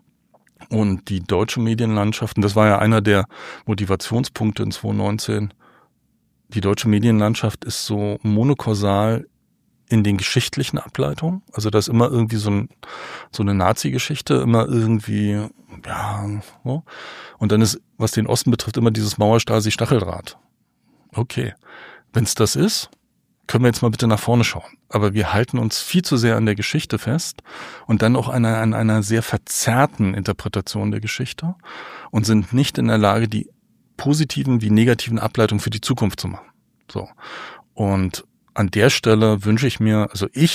Und die deutsche Medienlandschaft, und das war ja einer der Motivationspunkte in 2019, die deutsche Medienlandschaft ist so monokausal in den geschichtlichen Ableitungen. Also da ist immer irgendwie so eine Nazi-Geschichte, immer irgendwie, ja, so. Und dann ist, was den Osten betrifft, immer dieses Mauer-Stasi-Stacheldraht. Okay, wenn es das ist, können wir jetzt mal bitte nach vorne schauen. Aber wir halten uns viel zu sehr an der Geschichte fest und dann auch an einer sehr verzerrten Interpretation der Geschichte und sind nicht in der Lage, die positiven wie negativen Ableitungen für die Zukunft zu machen. So. Und an der Stelle wünsche ich mir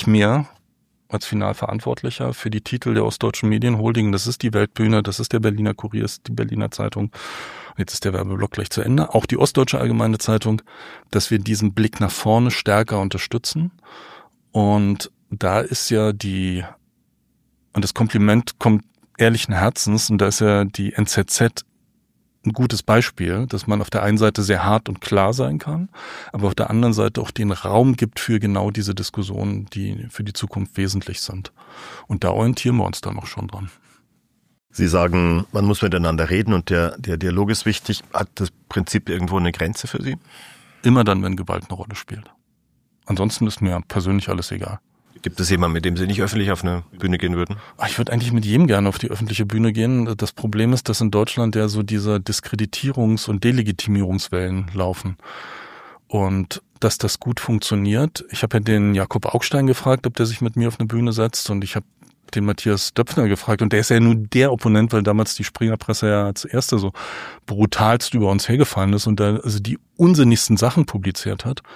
als Finalverantwortlicher für die Titel der Ostdeutschen Medienholding, das ist die Weltbühne, das ist der Berliner Kurier, das ist die Berliner Zeitung, jetzt ist der Werbeblock gleich zu Ende, auch die Ostdeutsche Allgemeine Zeitung, dass wir diesen Blick nach vorne stärker unterstützen. Und da ist ja und das Kompliment kommt ehrlichen Herzens, und da ist ja die NZZ ein gutes Beispiel, dass man auf der einen Seite sehr hart und klar sein kann, aber auf der anderen Seite auch den Raum gibt für genau diese Diskussionen, die für die Zukunft wesentlich sind. Und da orientieren wir uns dann auch schon dran. Sie sagen, man muss miteinander reden und der Dialog ist wichtig. Hat das Prinzip irgendwo eine Grenze für Sie? Immer dann, wenn Gewalt eine Rolle spielt. Ansonsten ist mir persönlich alles egal. Gibt es jemanden, mit dem Sie nicht öffentlich auf eine Bühne gehen würden? Ich würde eigentlich mit jedem gerne auf die öffentliche Bühne gehen. Das Problem ist, dass in Deutschland ja so diese Diskreditierungs- und Delegitimierungswellen laufen. Und dass das gut funktioniert. Ich habe ja den Jakob Augstein gefragt, ob der sich mit mir auf eine Bühne setzt. Und ich habe den Matthias Döpfner gefragt. Und der ist ja nun der Opponent, weil damals die Springerpresse ja als erste so brutalst über uns hergefallen ist und da also die unsinnigsten Sachen publiziert hat.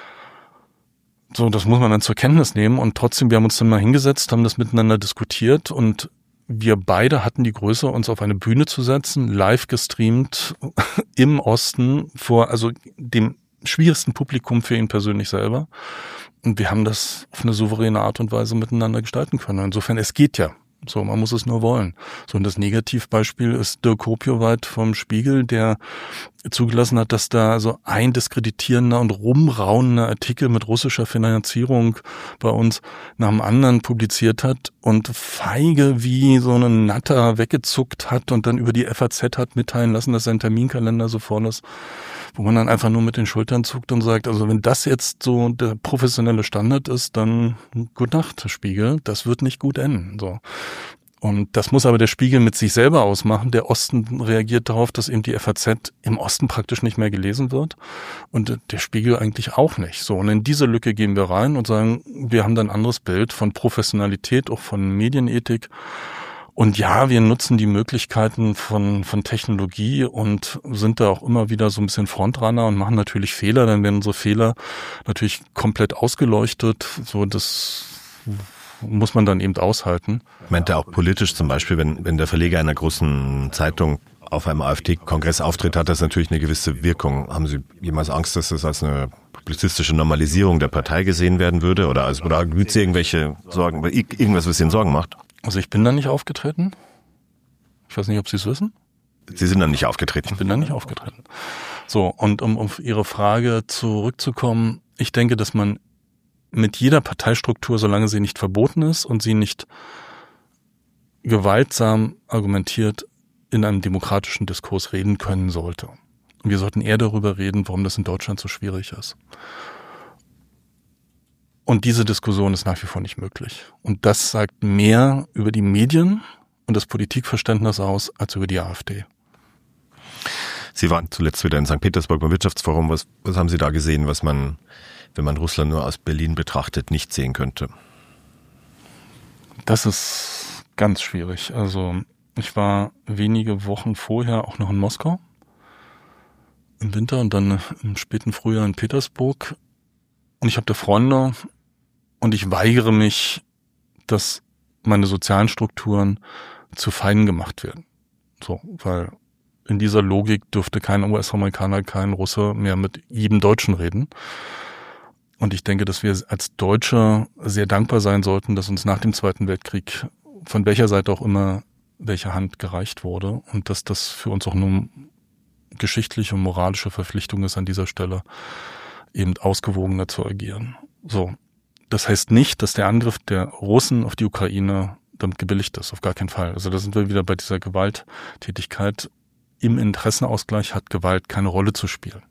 So, das muss man dann zur Kenntnis nehmen und trotzdem, wir haben uns dann mal hingesetzt, haben das miteinander diskutiert und wir beide hatten die Größe, uns auf eine Bühne zu setzen, live gestreamt im Osten vor, also dem schwierigsten Publikum für ihn persönlich selber. Und wir haben das auf eine souveräne Art und Weise miteinander gestalten können. Insofern, es geht ja. So, man muss es nur wollen. So, und das Negativbeispiel ist Dirk Kopioweit vom Spiegel, der zugelassen hat, dass da so ein diskreditierender und rumraunender Artikel mit russischer Finanzierung bei uns nach dem anderen publiziert hat und feige wie so ein Natter weggezuckt hat und dann über die FAZ hat mitteilen lassen, dass sein Terminkalender so voll ist, wo man dann einfach nur mit den Schultern zuckt und sagt, also wenn das jetzt so der professionelle Standard ist, dann gute Nacht, Spiegel, das wird nicht gut enden. So. Und das muss aber der Spiegel mit sich selber ausmachen. Der Osten reagiert darauf, dass eben die FAZ im Osten praktisch nicht mehr gelesen wird und der Spiegel eigentlich auch nicht. So, und in diese Lücke gehen wir rein und sagen, wir haben dann ein anderes Bild von Professionalität, auch von Medienethik. Und ja, wir nutzen die Möglichkeiten von Technologie und sind da auch immer wieder so ein bisschen Frontrunner und machen natürlich Fehler. Dann werden unsere Fehler natürlich komplett ausgeleuchtet. So, das muss man dann eben aushalten. Ich meinte auch politisch zum Beispiel, wenn der Verleger einer großen Zeitung auf einem AfD-Kongress auftritt, hat das natürlich eine gewisse Wirkung. Haben Sie jemals Angst, dass das als eine publizistische Normalisierung der Partei gesehen werden würde? Oder gibt es irgendwelche Sorgen, irgendwas, was Ihnen Sorgen macht? Also ich bin da nicht aufgetreten. Ich weiß nicht, ob Sie es wissen. Sie sind dann nicht aufgetreten? Ich bin da nicht aufgetreten. So, und um auf Ihre Frage zurückzukommen, ich denke, dass man mit jeder Parteistruktur, solange sie nicht verboten ist und sie nicht gewaltsam argumentiert, in einem demokratischen Diskurs reden können sollte. Wir sollten eher darüber reden, warum das in Deutschland so schwierig ist. Und diese Diskussion ist nach wie vor nicht möglich. Und das sagt mehr über die Medien und das Politikverständnis aus, als über die AfD. Sie waren zuletzt wieder in St. Petersburg beim Wirtschaftsforum. Was haben Sie da gesehen, was man, wenn man Russland nur aus Berlin betrachtet, nicht sehen könnte? Das ist ganz schwierig. Also ich war wenige Wochen vorher auch noch in Moskau im Winter und dann im späten Frühjahr in Petersburg. Und ich habe da Freunde und ich weigere mich, dass meine sozialen Strukturen zu Feinden gemacht werden. So, weil in dieser Logik dürfte kein US-Amerikaner, kein Russe mehr mit jedem Deutschen reden. Und ich denke, dass wir als Deutsche sehr dankbar sein sollten, dass uns nach dem Zweiten Weltkrieg von welcher Seite auch immer welche Hand gereicht wurde und dass das für uns auch nur geschichtliche und moralische Verpflichtung ist, an dieser Stelle eben ausgewogener zu agieren. So. Das heißt nicht, dass der Angriff der Russen auf die Ukraine damit gebilligt ist, auf gar keinen Fall. Also da sind wir wieder bei dieser Gewalttätigkeit. Im Interessenausgleich hat Gewalt keine Rolle zu spielen.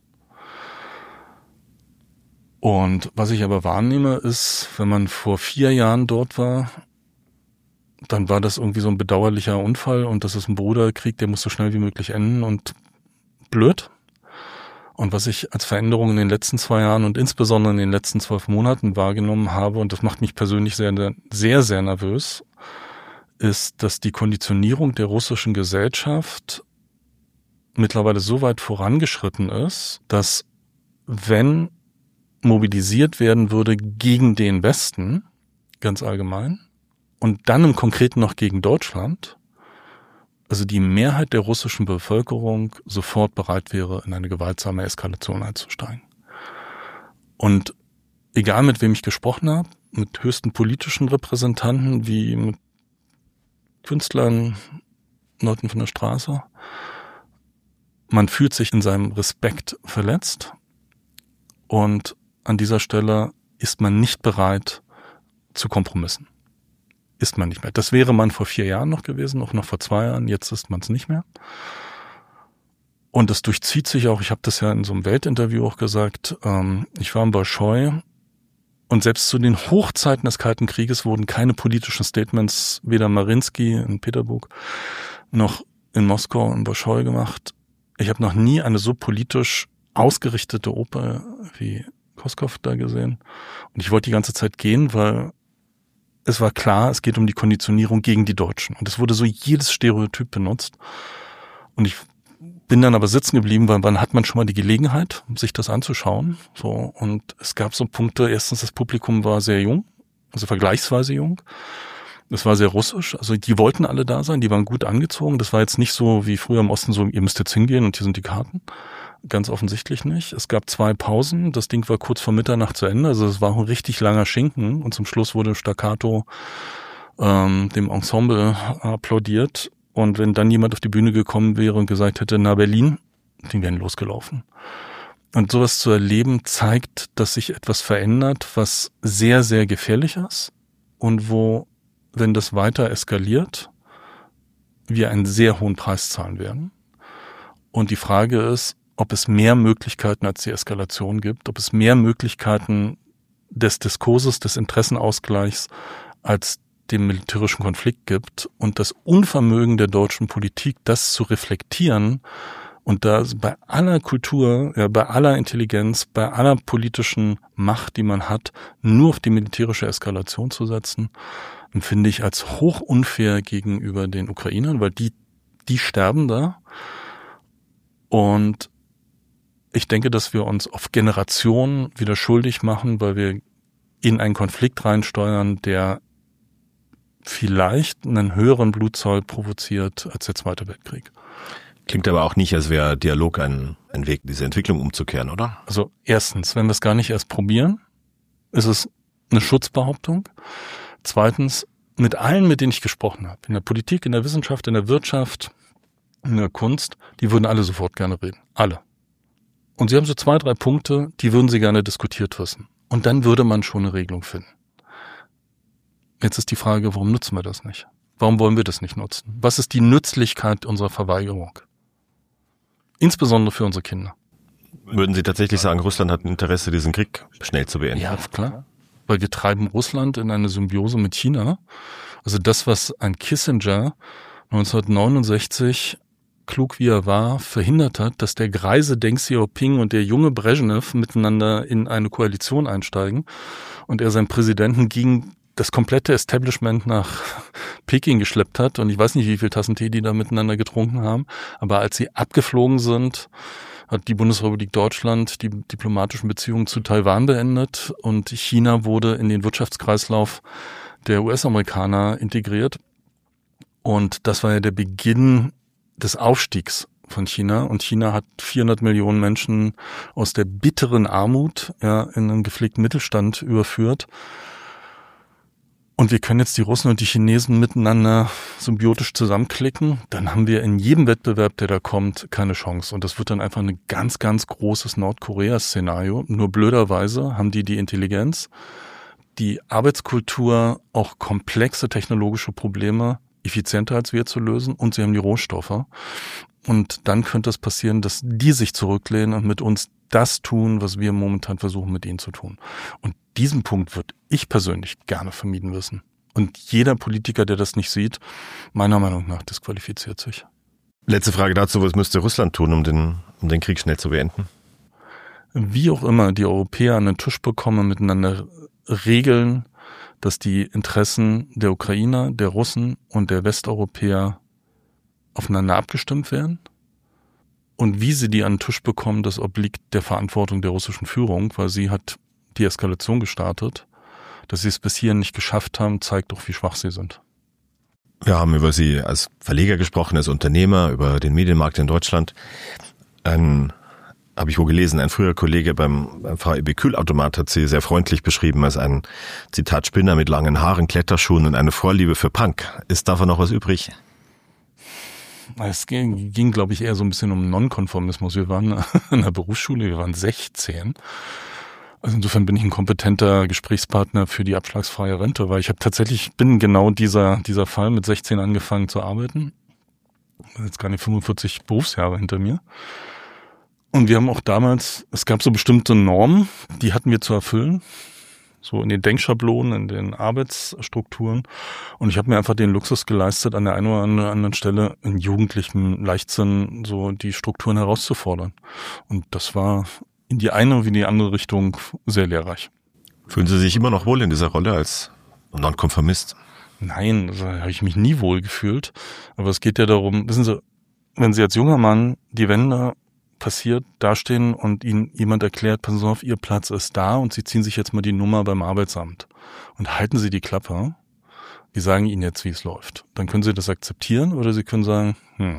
Und was ich aber wahrnehme, ist, wenn man vor 4 Jahren dort war, dann war das irgendwie so ein bedauerlicher Unfall und das ist ein Bruderkrieg, der muss so schnell wie möglich enden und blöd. Und was ich als Veränderung in den letzten 2 Jahren und insbesondere in den letzten 12 Monaten wahrgenommen habe, und das macht mich persönlich sehr, sehr, sehr nervös, ist, dass die Konditionierung der russischen Gesellschaft mittlerweile so weit vorangeschritten ist, dass wenn mobilisiert werden würde gegen den Westen, ganz allgemein, und dann im Konkreten noch gegen Deutschland, also die Mehrheit der russischen Bevölkerung sofort bereit wäre, in eine gewaltsame Eskalation einzusteigen. Und egal mit wem ich gesprochen habe, mit höchsten politischen Repräsentanten wie mit Künstlern, Leuten von der Straße, man fühlt sich in seinem Respekt verletzt und an dieser Stelle ist man nicht bereit zu Kompromissen. Ist man nicht mehr. Das wäre man vor 4 Jahren noch gewesen, auch noch vor 2 Jahren, jetzt ist man es nicht mehr. Und das durchzieht sich auch, ich habe das ja in so einem Weltinterview auch gesagt, ich war in Bolschoi und selbst zu den Hochzeiten des Kalten Krieges wurden keine politischen Statements, weder Marinsky in Peterburg noch in Moskau in Bolschoi gemacht. Ich habe noch nie eine so politisch ausgerichtete Oper wie Koskow da gesehen. Und ich wollte die ganze Zeit gehen, weil es war klar, es geht um die Konditionierung gegen die Deutschen. Und es wurde so jedes Stereotyp benutzt. Und ich bin dann aber sitzen geblieben, weil wann hat man schon mal die Gelegenheit, sich das anzuschauen? So, und es gab so Punkte, erstens, das Publikum war sehr jung, also vergleichsweise jung. Es war sehr russisch, also die wollten alle da sein, die waren gut angezogen. Das war jetzt nicht so wie früher im Osten so, ihr müsst jetzt hingehen und hier sind die Karten. Ganz offensichtlich nicht. Es gab 2 Pausen, das Ding war kurz vor Mitternacht zu Ende, also es war ein richtig langer Schinken und zum Schluss wurde Staccato dem Ensemble applaudiert und wenn dann jemand auf die Bühne gekommen wäre und gesagt hätte, na Berlin, die wären losgelaufen. Und sowas zu erleben zeigt, dass sich etwas verändert, was sehr, sehr gefährlich ist und wo, wenn das weiter eskaliert, wir einen sehr hohen Preis zahlen werden. Und die Frage ist, ob es mehr Möglichkeiten als die Eskalation gibt, ob es mehr Möglichkeiten des Diskurses, des Interessenausgleichs als dem militärischen Konflikt gibt und das Unvermögen der deutschen Politik, das zu reflektieren und da bei aller Kultur, ja, bei aller Intelligenz, bei aller politischen Macht, die man hat, nur auf die militärische Eskalation zu setzen, empfinde ich als hoch unfair gegenüber den Ukrainern, weil die sterben da. Und ich denke, dass wir uns auf Generationen wieder schuldig machen, weil wir in einen Konflikt reinsteuern, der vielleicht einen höheren Blutzoll provoziert als der Zweite Weltkrieg. Klingt aber auch nicht, als wäre Dialog ein Weg, diese Entwicklung umzukehren, oder? Also erstens, wenn wir es gar nicht erst probieren, ist es eine Schutzbehauptung. Zweitens, mit allen, mit denen ich gesprochen habe, in der Politik, in der Wissenschaft, in der Wirtschaft, in der Kunst, die würden alle sofort gerne reden. Alle. Und sie haben so 2, 3 Punkte, die würden sie gerne diskutiert wissen. Und dann würde man schon eine Regelung finden. Jetzt ist die Frage, warum nutzen wir das nicht? Warum wollen wir das nicht nutzen? Was ist die Nützlichkeit unserer Verweigerung? Insbesondere für unsere Kinder. Würden Sie tatsächlich sagen, Russland hat ein Interesse, diesen Krieg schnell zu beenden? Ja, klar. Weil wir treiben Russland in eine Symbiose mit China. Also das, was ein Kissinger 1969, klug wie er war, verhindert hat, dass der greise Deng Xiaoping und der junge Brezhnev miteinander in eine Koalition einsteigen und er seinen Präsidenten gegen das komplette Establishment nach Peking geschleppt hat. Und ich weiß nicht, wie viel Tassen Tee die da miteinander getrunken haben. Aber als sie abgeflogen sind, hat die Bundesrepublik Deutschland die diplomatischen Beziehungen zu Taiwan beendet und China wurde in den Wirtschaftskreislauf der US-Amerikaner integriert. Und das war ja der Beginn des Aufstiegs von China. Und China hat 400 Millionen Menschen aus der bitteren Armut in einen gepflegten Mittelstand überführt. Und wir können jetzt die Russen und die Chinesen miteinander symbiotisch zusammenklicken, dann haben wir in jedem Wettbewerb, der da kommt, keine Chance. Und das wird dann einfach ein ganz, ganz großes Nordkorea-Szenario. Nur blöderweise haben die Intelligenz, die Arbeitskultur, auch komplexe technologische Probleme effizienter als wir zu lösen und sie haben die Rohstoffe. Und dann könnte es passieren, dass die sich zurücklehnen und mit uns das tun, was wir momentan versuchen, mit ihnen zu tun. Und diesen Punkt würde ich persönlich gerne vermieden wissen. Und jeder Politiker, der das nicht sieht, meiner Meinung nach disqualifiziert sich. Letzte Frage dazu, was müsste Russland tun, um den Krieg schnell zu beenden? Wie auch immer die Europäer an den Tisch bekommen, miteinander regeln, dass die Interessen der Ukrainer, der Russen und der Westeuropäer aufeinander abgestimmt werden. Und wie sie die an den Tisch bekommen, das obliegt der Verantwortung der russischen Führung, weil sie hat die Eskalation gestartet. Dass sie es bis hierhin nicht geschafft haben, zeigt doch, wie schwach sie sind. Wir haben über Sie als Verleger gesprochen, als Unternehmer, über den Medienmarkt in Deutschland. Habe ich wo gelesen, ein früherer Kollege beim VEB Kühlautomat hat Sie sehr freundlich beschrieben als einen, Zitat, Spinner mit langen Haaren, Kletterschuhen und eine Vorliebe für Punk. Ist davon noch was übrig? Es ging, glaube ich, eher so ein bisschen um Nonkonformismus. Wir waren in der Berufsschule, wir waren 16. Also insofern bin ich ein kompetenter Gesprächspartner für die abschlagsfreie Rente, weil bin genau dieser Fall mit 16 angefangen zu arbeiten. Jetzt gar nicht 45 Berufsjahre hinter mir. Und wir haben auch damals, es gab so bestimmte Normen, die hatten wir zu erfüllen. So in den Denkschablonen, in den Arbeitsstrukturen. Und ich habe mir einfach den Luxus geleistet, an der einen oder anderen Stelle in jugendlichem Leichtsinn so die Strukturen herauszufordern. Und das war in die eine wie in die andere Richtung sehr lehrreich. Fühlen Sie sich immer noch wohl in dieser Rolle als Nonkonformist? Nein, da habe ich mich nie wohl gefühlt. Aber es geht ja darum, wissen Sie, wenn Sie als junger Mann die Wende passiert, dastehen und Ihnen jemand erklärt, passen Sie auf, Ihr Platz ist da und Sie ziehen sich jetzt mal die Nummer beim Arbeitsamt und halten Sie die Klappe, die sagen Ihnen jetzt, wie es läuft. Dann können Sie das akzeptieren oder Sie können sagen,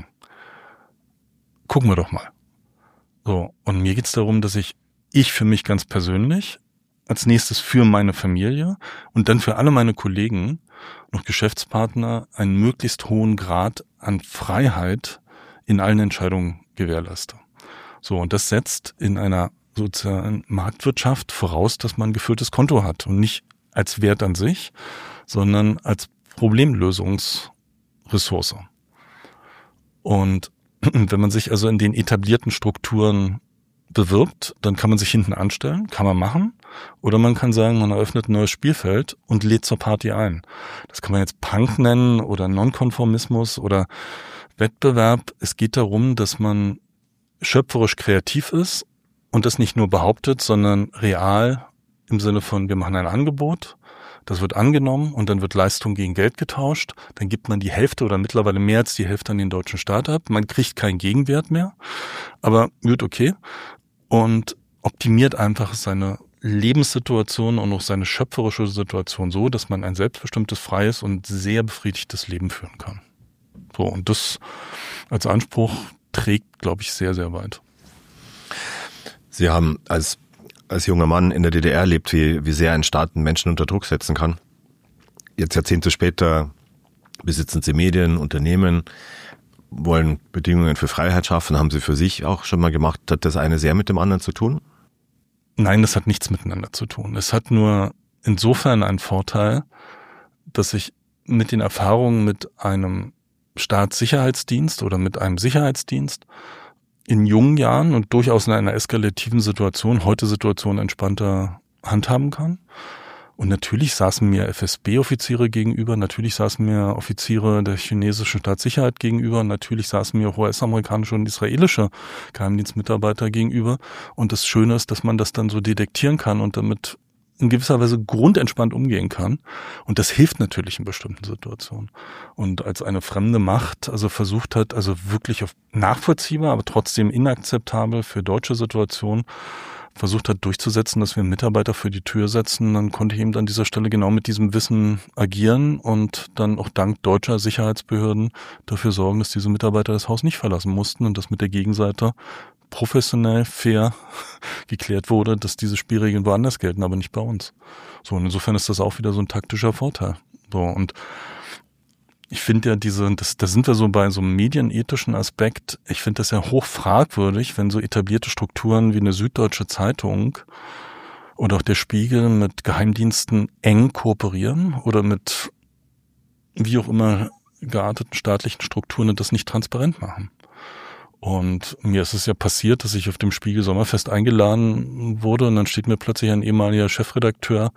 gucken wir doch mal. So, und mir geht es darum, dass ich für mich ganz persönlich, als nächstes für meine Familie und dann für alle meine Kollegen, noch Geschäftspartner, einen möglichst hohen Grad an Freiheit in allen Entscheidungen gewährleiste. So, und das setzt in einer sozialen Marktwirtschaft voraus, dass man ein gefülltes Konto hat und nicht als Wert an sich, sondern als Problemlösungsressource. Und wenn man sich also in den etablierten Strukturen bewirbt, dann kann man sich hinten anstellen, kann man machen, oder man kann sagen, man eröffnet ein neues Spielfeld und lädt zur Party ein. Das kann man jetzt Punk nennen oder Nonkonformismus oder Wettbewerb. Es geht darum, dass man schöpferisch kreativ ist und das nicht nur behauptet, sondern real im Sinne von, wir machen ein Angebot, das wird angenommen und dann wird Leistung gegen Geld getauscht. Dann gibt man die Hälfte oder mittlerweile mehr als die Hälfte an den deutschen Staat ab. Man kriegt keinen Gegenwert mehr, aber gut, okay. Und optimiert einfach seine Lebenssituation und auch seine schöpferische Situation so, dass man ein selbstbestimmtes, freies und sehr befriedigtes Leben führen kann. So, und das als Anspruch trägt, glaube ich, sehr, sehr weit. Sie haben als junger Mann in der DDR erlebt, wie sehr ein Staat einen Menschen unter Druck setzen kann. Jetzt Jahrzehnte später besitzen Sie Medien, Unternehmen, wollen Bedingungen für Freiheit schaffen, haben Sie für sich auch schon mal gemacht. Hat das eine sehr mit dem anderen zu tun? Nein, das hat nichts miteinander zu tun. Es hat nur insofern einen Vorteil, dass ich mit den Erfahrungen mit einem Staatssicherheitsdienst oder mit einem Sicherheitsdienst in jungen Jahren und durchaus in einer eskalativen Situation heute Situationen entspannter handhaben kann. Und natürlich saßen mir FSB-Offiziere gegenüber, natürlich saßen mir Offiziere der chinesischen Staatssicherheit gegenüber, natürlich saßen mir US-amerikanische und israelische Geheimdienstmitarbeiter gegenüber. Und das Schöne ist, dass man das dann so detektieren kann und damit in gewisser Weise grundentspannt umgehen kann. Und das hilft natürlich in bestimmten Situationen. Und als eine fremde Macht also versucht hat, also wirklich auf nachvollziehbar, aber trotzdem inakzeptabel für deutsche Situationen, versucht hat durchzusetzen, dass wir Mitarbeiter für die Tür setzen, dann konnte ich eben an dieser Stelle genau mit diesem Wissen agieren und dann auch dank deutscher Sicherheitsbehörden dafür sorgen, dass diese Mitarbeiter das Haus nicht verlassen mussten und dass mit der Gegenseite professionell, fair geklärt wurde, dass diese Spielregeln woanders gelten, aber nicht bei uns. So, und insofern ist das auch wieder so ein taktischer Vorteil. So, und ich finde ja da sind wir so bei so einem medienethischen Aspekt, ich finde das ja hoch fragwürdig, wenn so etablierte Strukturen wie eine Süddeutsche Zeitung oder auch der Spiegel mit Geheimdiensten eng kooperieren oder mit wie auch immer gearteten staatlichen Strukturen und das nicht transparent machen. Und mir ist es ja passiert, dass ich auf dem Spiegel Sommerfest eingeladen wurde und dann steht mir plötzlich ein ehemaliger Chefredakteur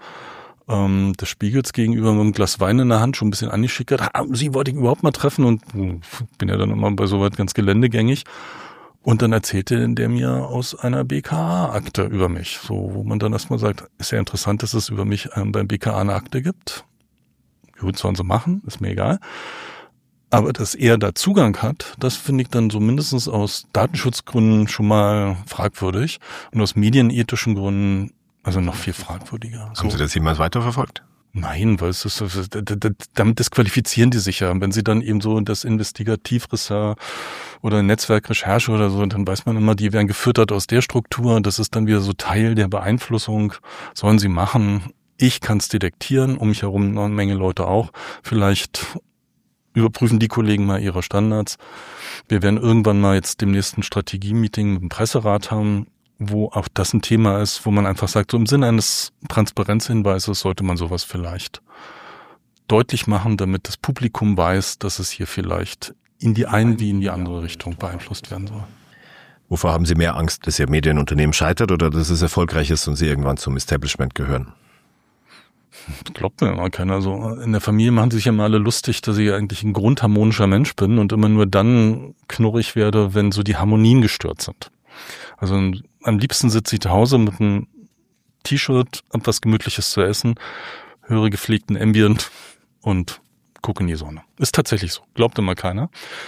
des Spiegels gegenüber mit einem Glas Wein in der Hand, schon ein bisschen angeschickert. Sie wollte ich überhaupt mal treffen und bin ja dann immer bei so weit ganz geländegängig. Und dann erzählte der mir aus einer BKA-Akte über mich, so wo man dann erstmal sagt, ist ja interessant, dass es über mich beim BKA eine Akte gibt. Gut, sollen sie machen, ist mir egal. Aber dass er da Zugang hat, das finde ich dann so mindestens aus Datenschutzgründen schon mal fragwürdig und aus medienethischen Gründen also noch viel fragwürdiger. Haben Sie das jemals weiterverfolgt? Nein, weil es ist, damit disqualifizieren die sich ja. Wenn sie dann eben so das Investigativresearch oder Netzwerkrecherche oder so, dann weiß man immer, die werden gefüttert aus der Struktur. Das ist dann wieder so Teil der Beeinflussung. Sollen sie machen. Ich kann es detektieren, um mich herum noch eine Menge Leute auch. Vielleicht überprüfen die Kollegen mal ihre Standards. Wir werden irgendwann mal jetzt demnächst ein Strategie-Meeting mit dem Presserat haben, wo auch das ein Thema ist, wo man einfach sagt, so im Sinne eines Transparenzhinweises sollte man sowas vielleicht deutlich machen, damit das Publikum weiß, dass es hier vielleicht in die eine wie in die andere Richtung beeinflusst werden soll. Wovor haben Sie mehr Angst, dass Ihr Medienunternehmen scheitert oder dass es erfolgreich ist und Sie irgendwann zum Establishment gehören? Glaubt mir immer keiner so. In der Familie machen sich ja immer alle lustig, dass ich eigentlich ein grundharmonischer Mensch bin und immer nur dann knurrig werde, wenn so die Harmonien gestört sind. Also am liebsten sitze ich zu Hause mit einem T-Shirt, hab was Gemütliches zu essen, höre gepflegten Ambient und gucke in die Sonne. Ist tatsächlich so. Glaubt immer keiner.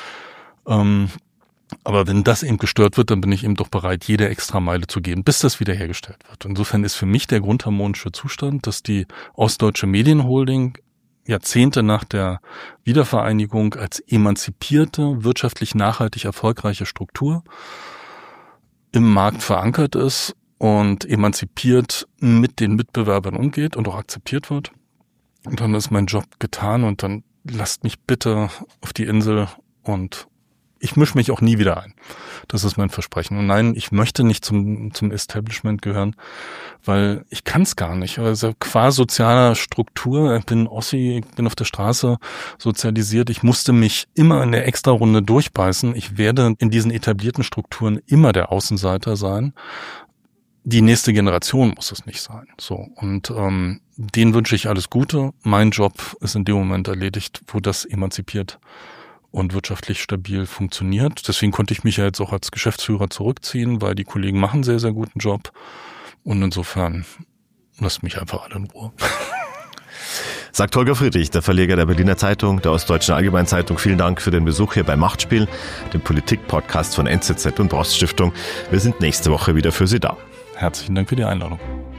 Aber wenn das eben gestört wird, dann bin ich eben doch bereit, jede extra Meile zu gehen, bis das wiederhergestellt wird. Insofern ist für mich der grundharmonische Zustand, dass die Ostdeutsche Medienholding Jahrzehnte nach der Wiedervereinigung als emanzipierte, wirtschaftlich nachhaltig erfolgreiche Struktur im Markt verankert ist und emanzipiert mit den Mitbewerbern umgeht und auch akzeptiert wird. Und dann ist mein Job getan und dann lasst mich bitte auf die Insel und ich mische mich auch nie wieder ein. Das ist mein Versprechen. Und nein, ich möchte nicht zum Establishment gehören, weil ich kann es gar nicht. Also qua sozialer Struktur, ich bin Ossi, ich bin auf der Straße sozialisiert. Ich musste mich immer in der Extrarunde durchbeißen. Ich werde in diesen etablierten Strukturen immer der Außenseiter sein. Die nächste Generation muss es nicht sein. So, und denen wünsche ich alles Gute. Mein Job ist in dem Moment erledigt, wo das emanzipiert und wirtschaftlich stabil funktioniert. Deswegen konnte ich mich ja jetzt auch als Geschäftsführer zurückziehen, weil die Kollegen machen einen sehr, sehr guten Job. Und insofern lasst mich einfach alle in Ruhe. Sagt Holger Friedrich, der Verleger der Berliner Zeitung, der Ostdeutschen Allgemeinen Zeitung. Vielen Dank für den Besuch hier bei Machtspiel, dem Politik-Podcast von NZZ und Brost Stiftung. Wir sind nächste Woche wieder für Sie da. Herzlichen Dank für die Einladung.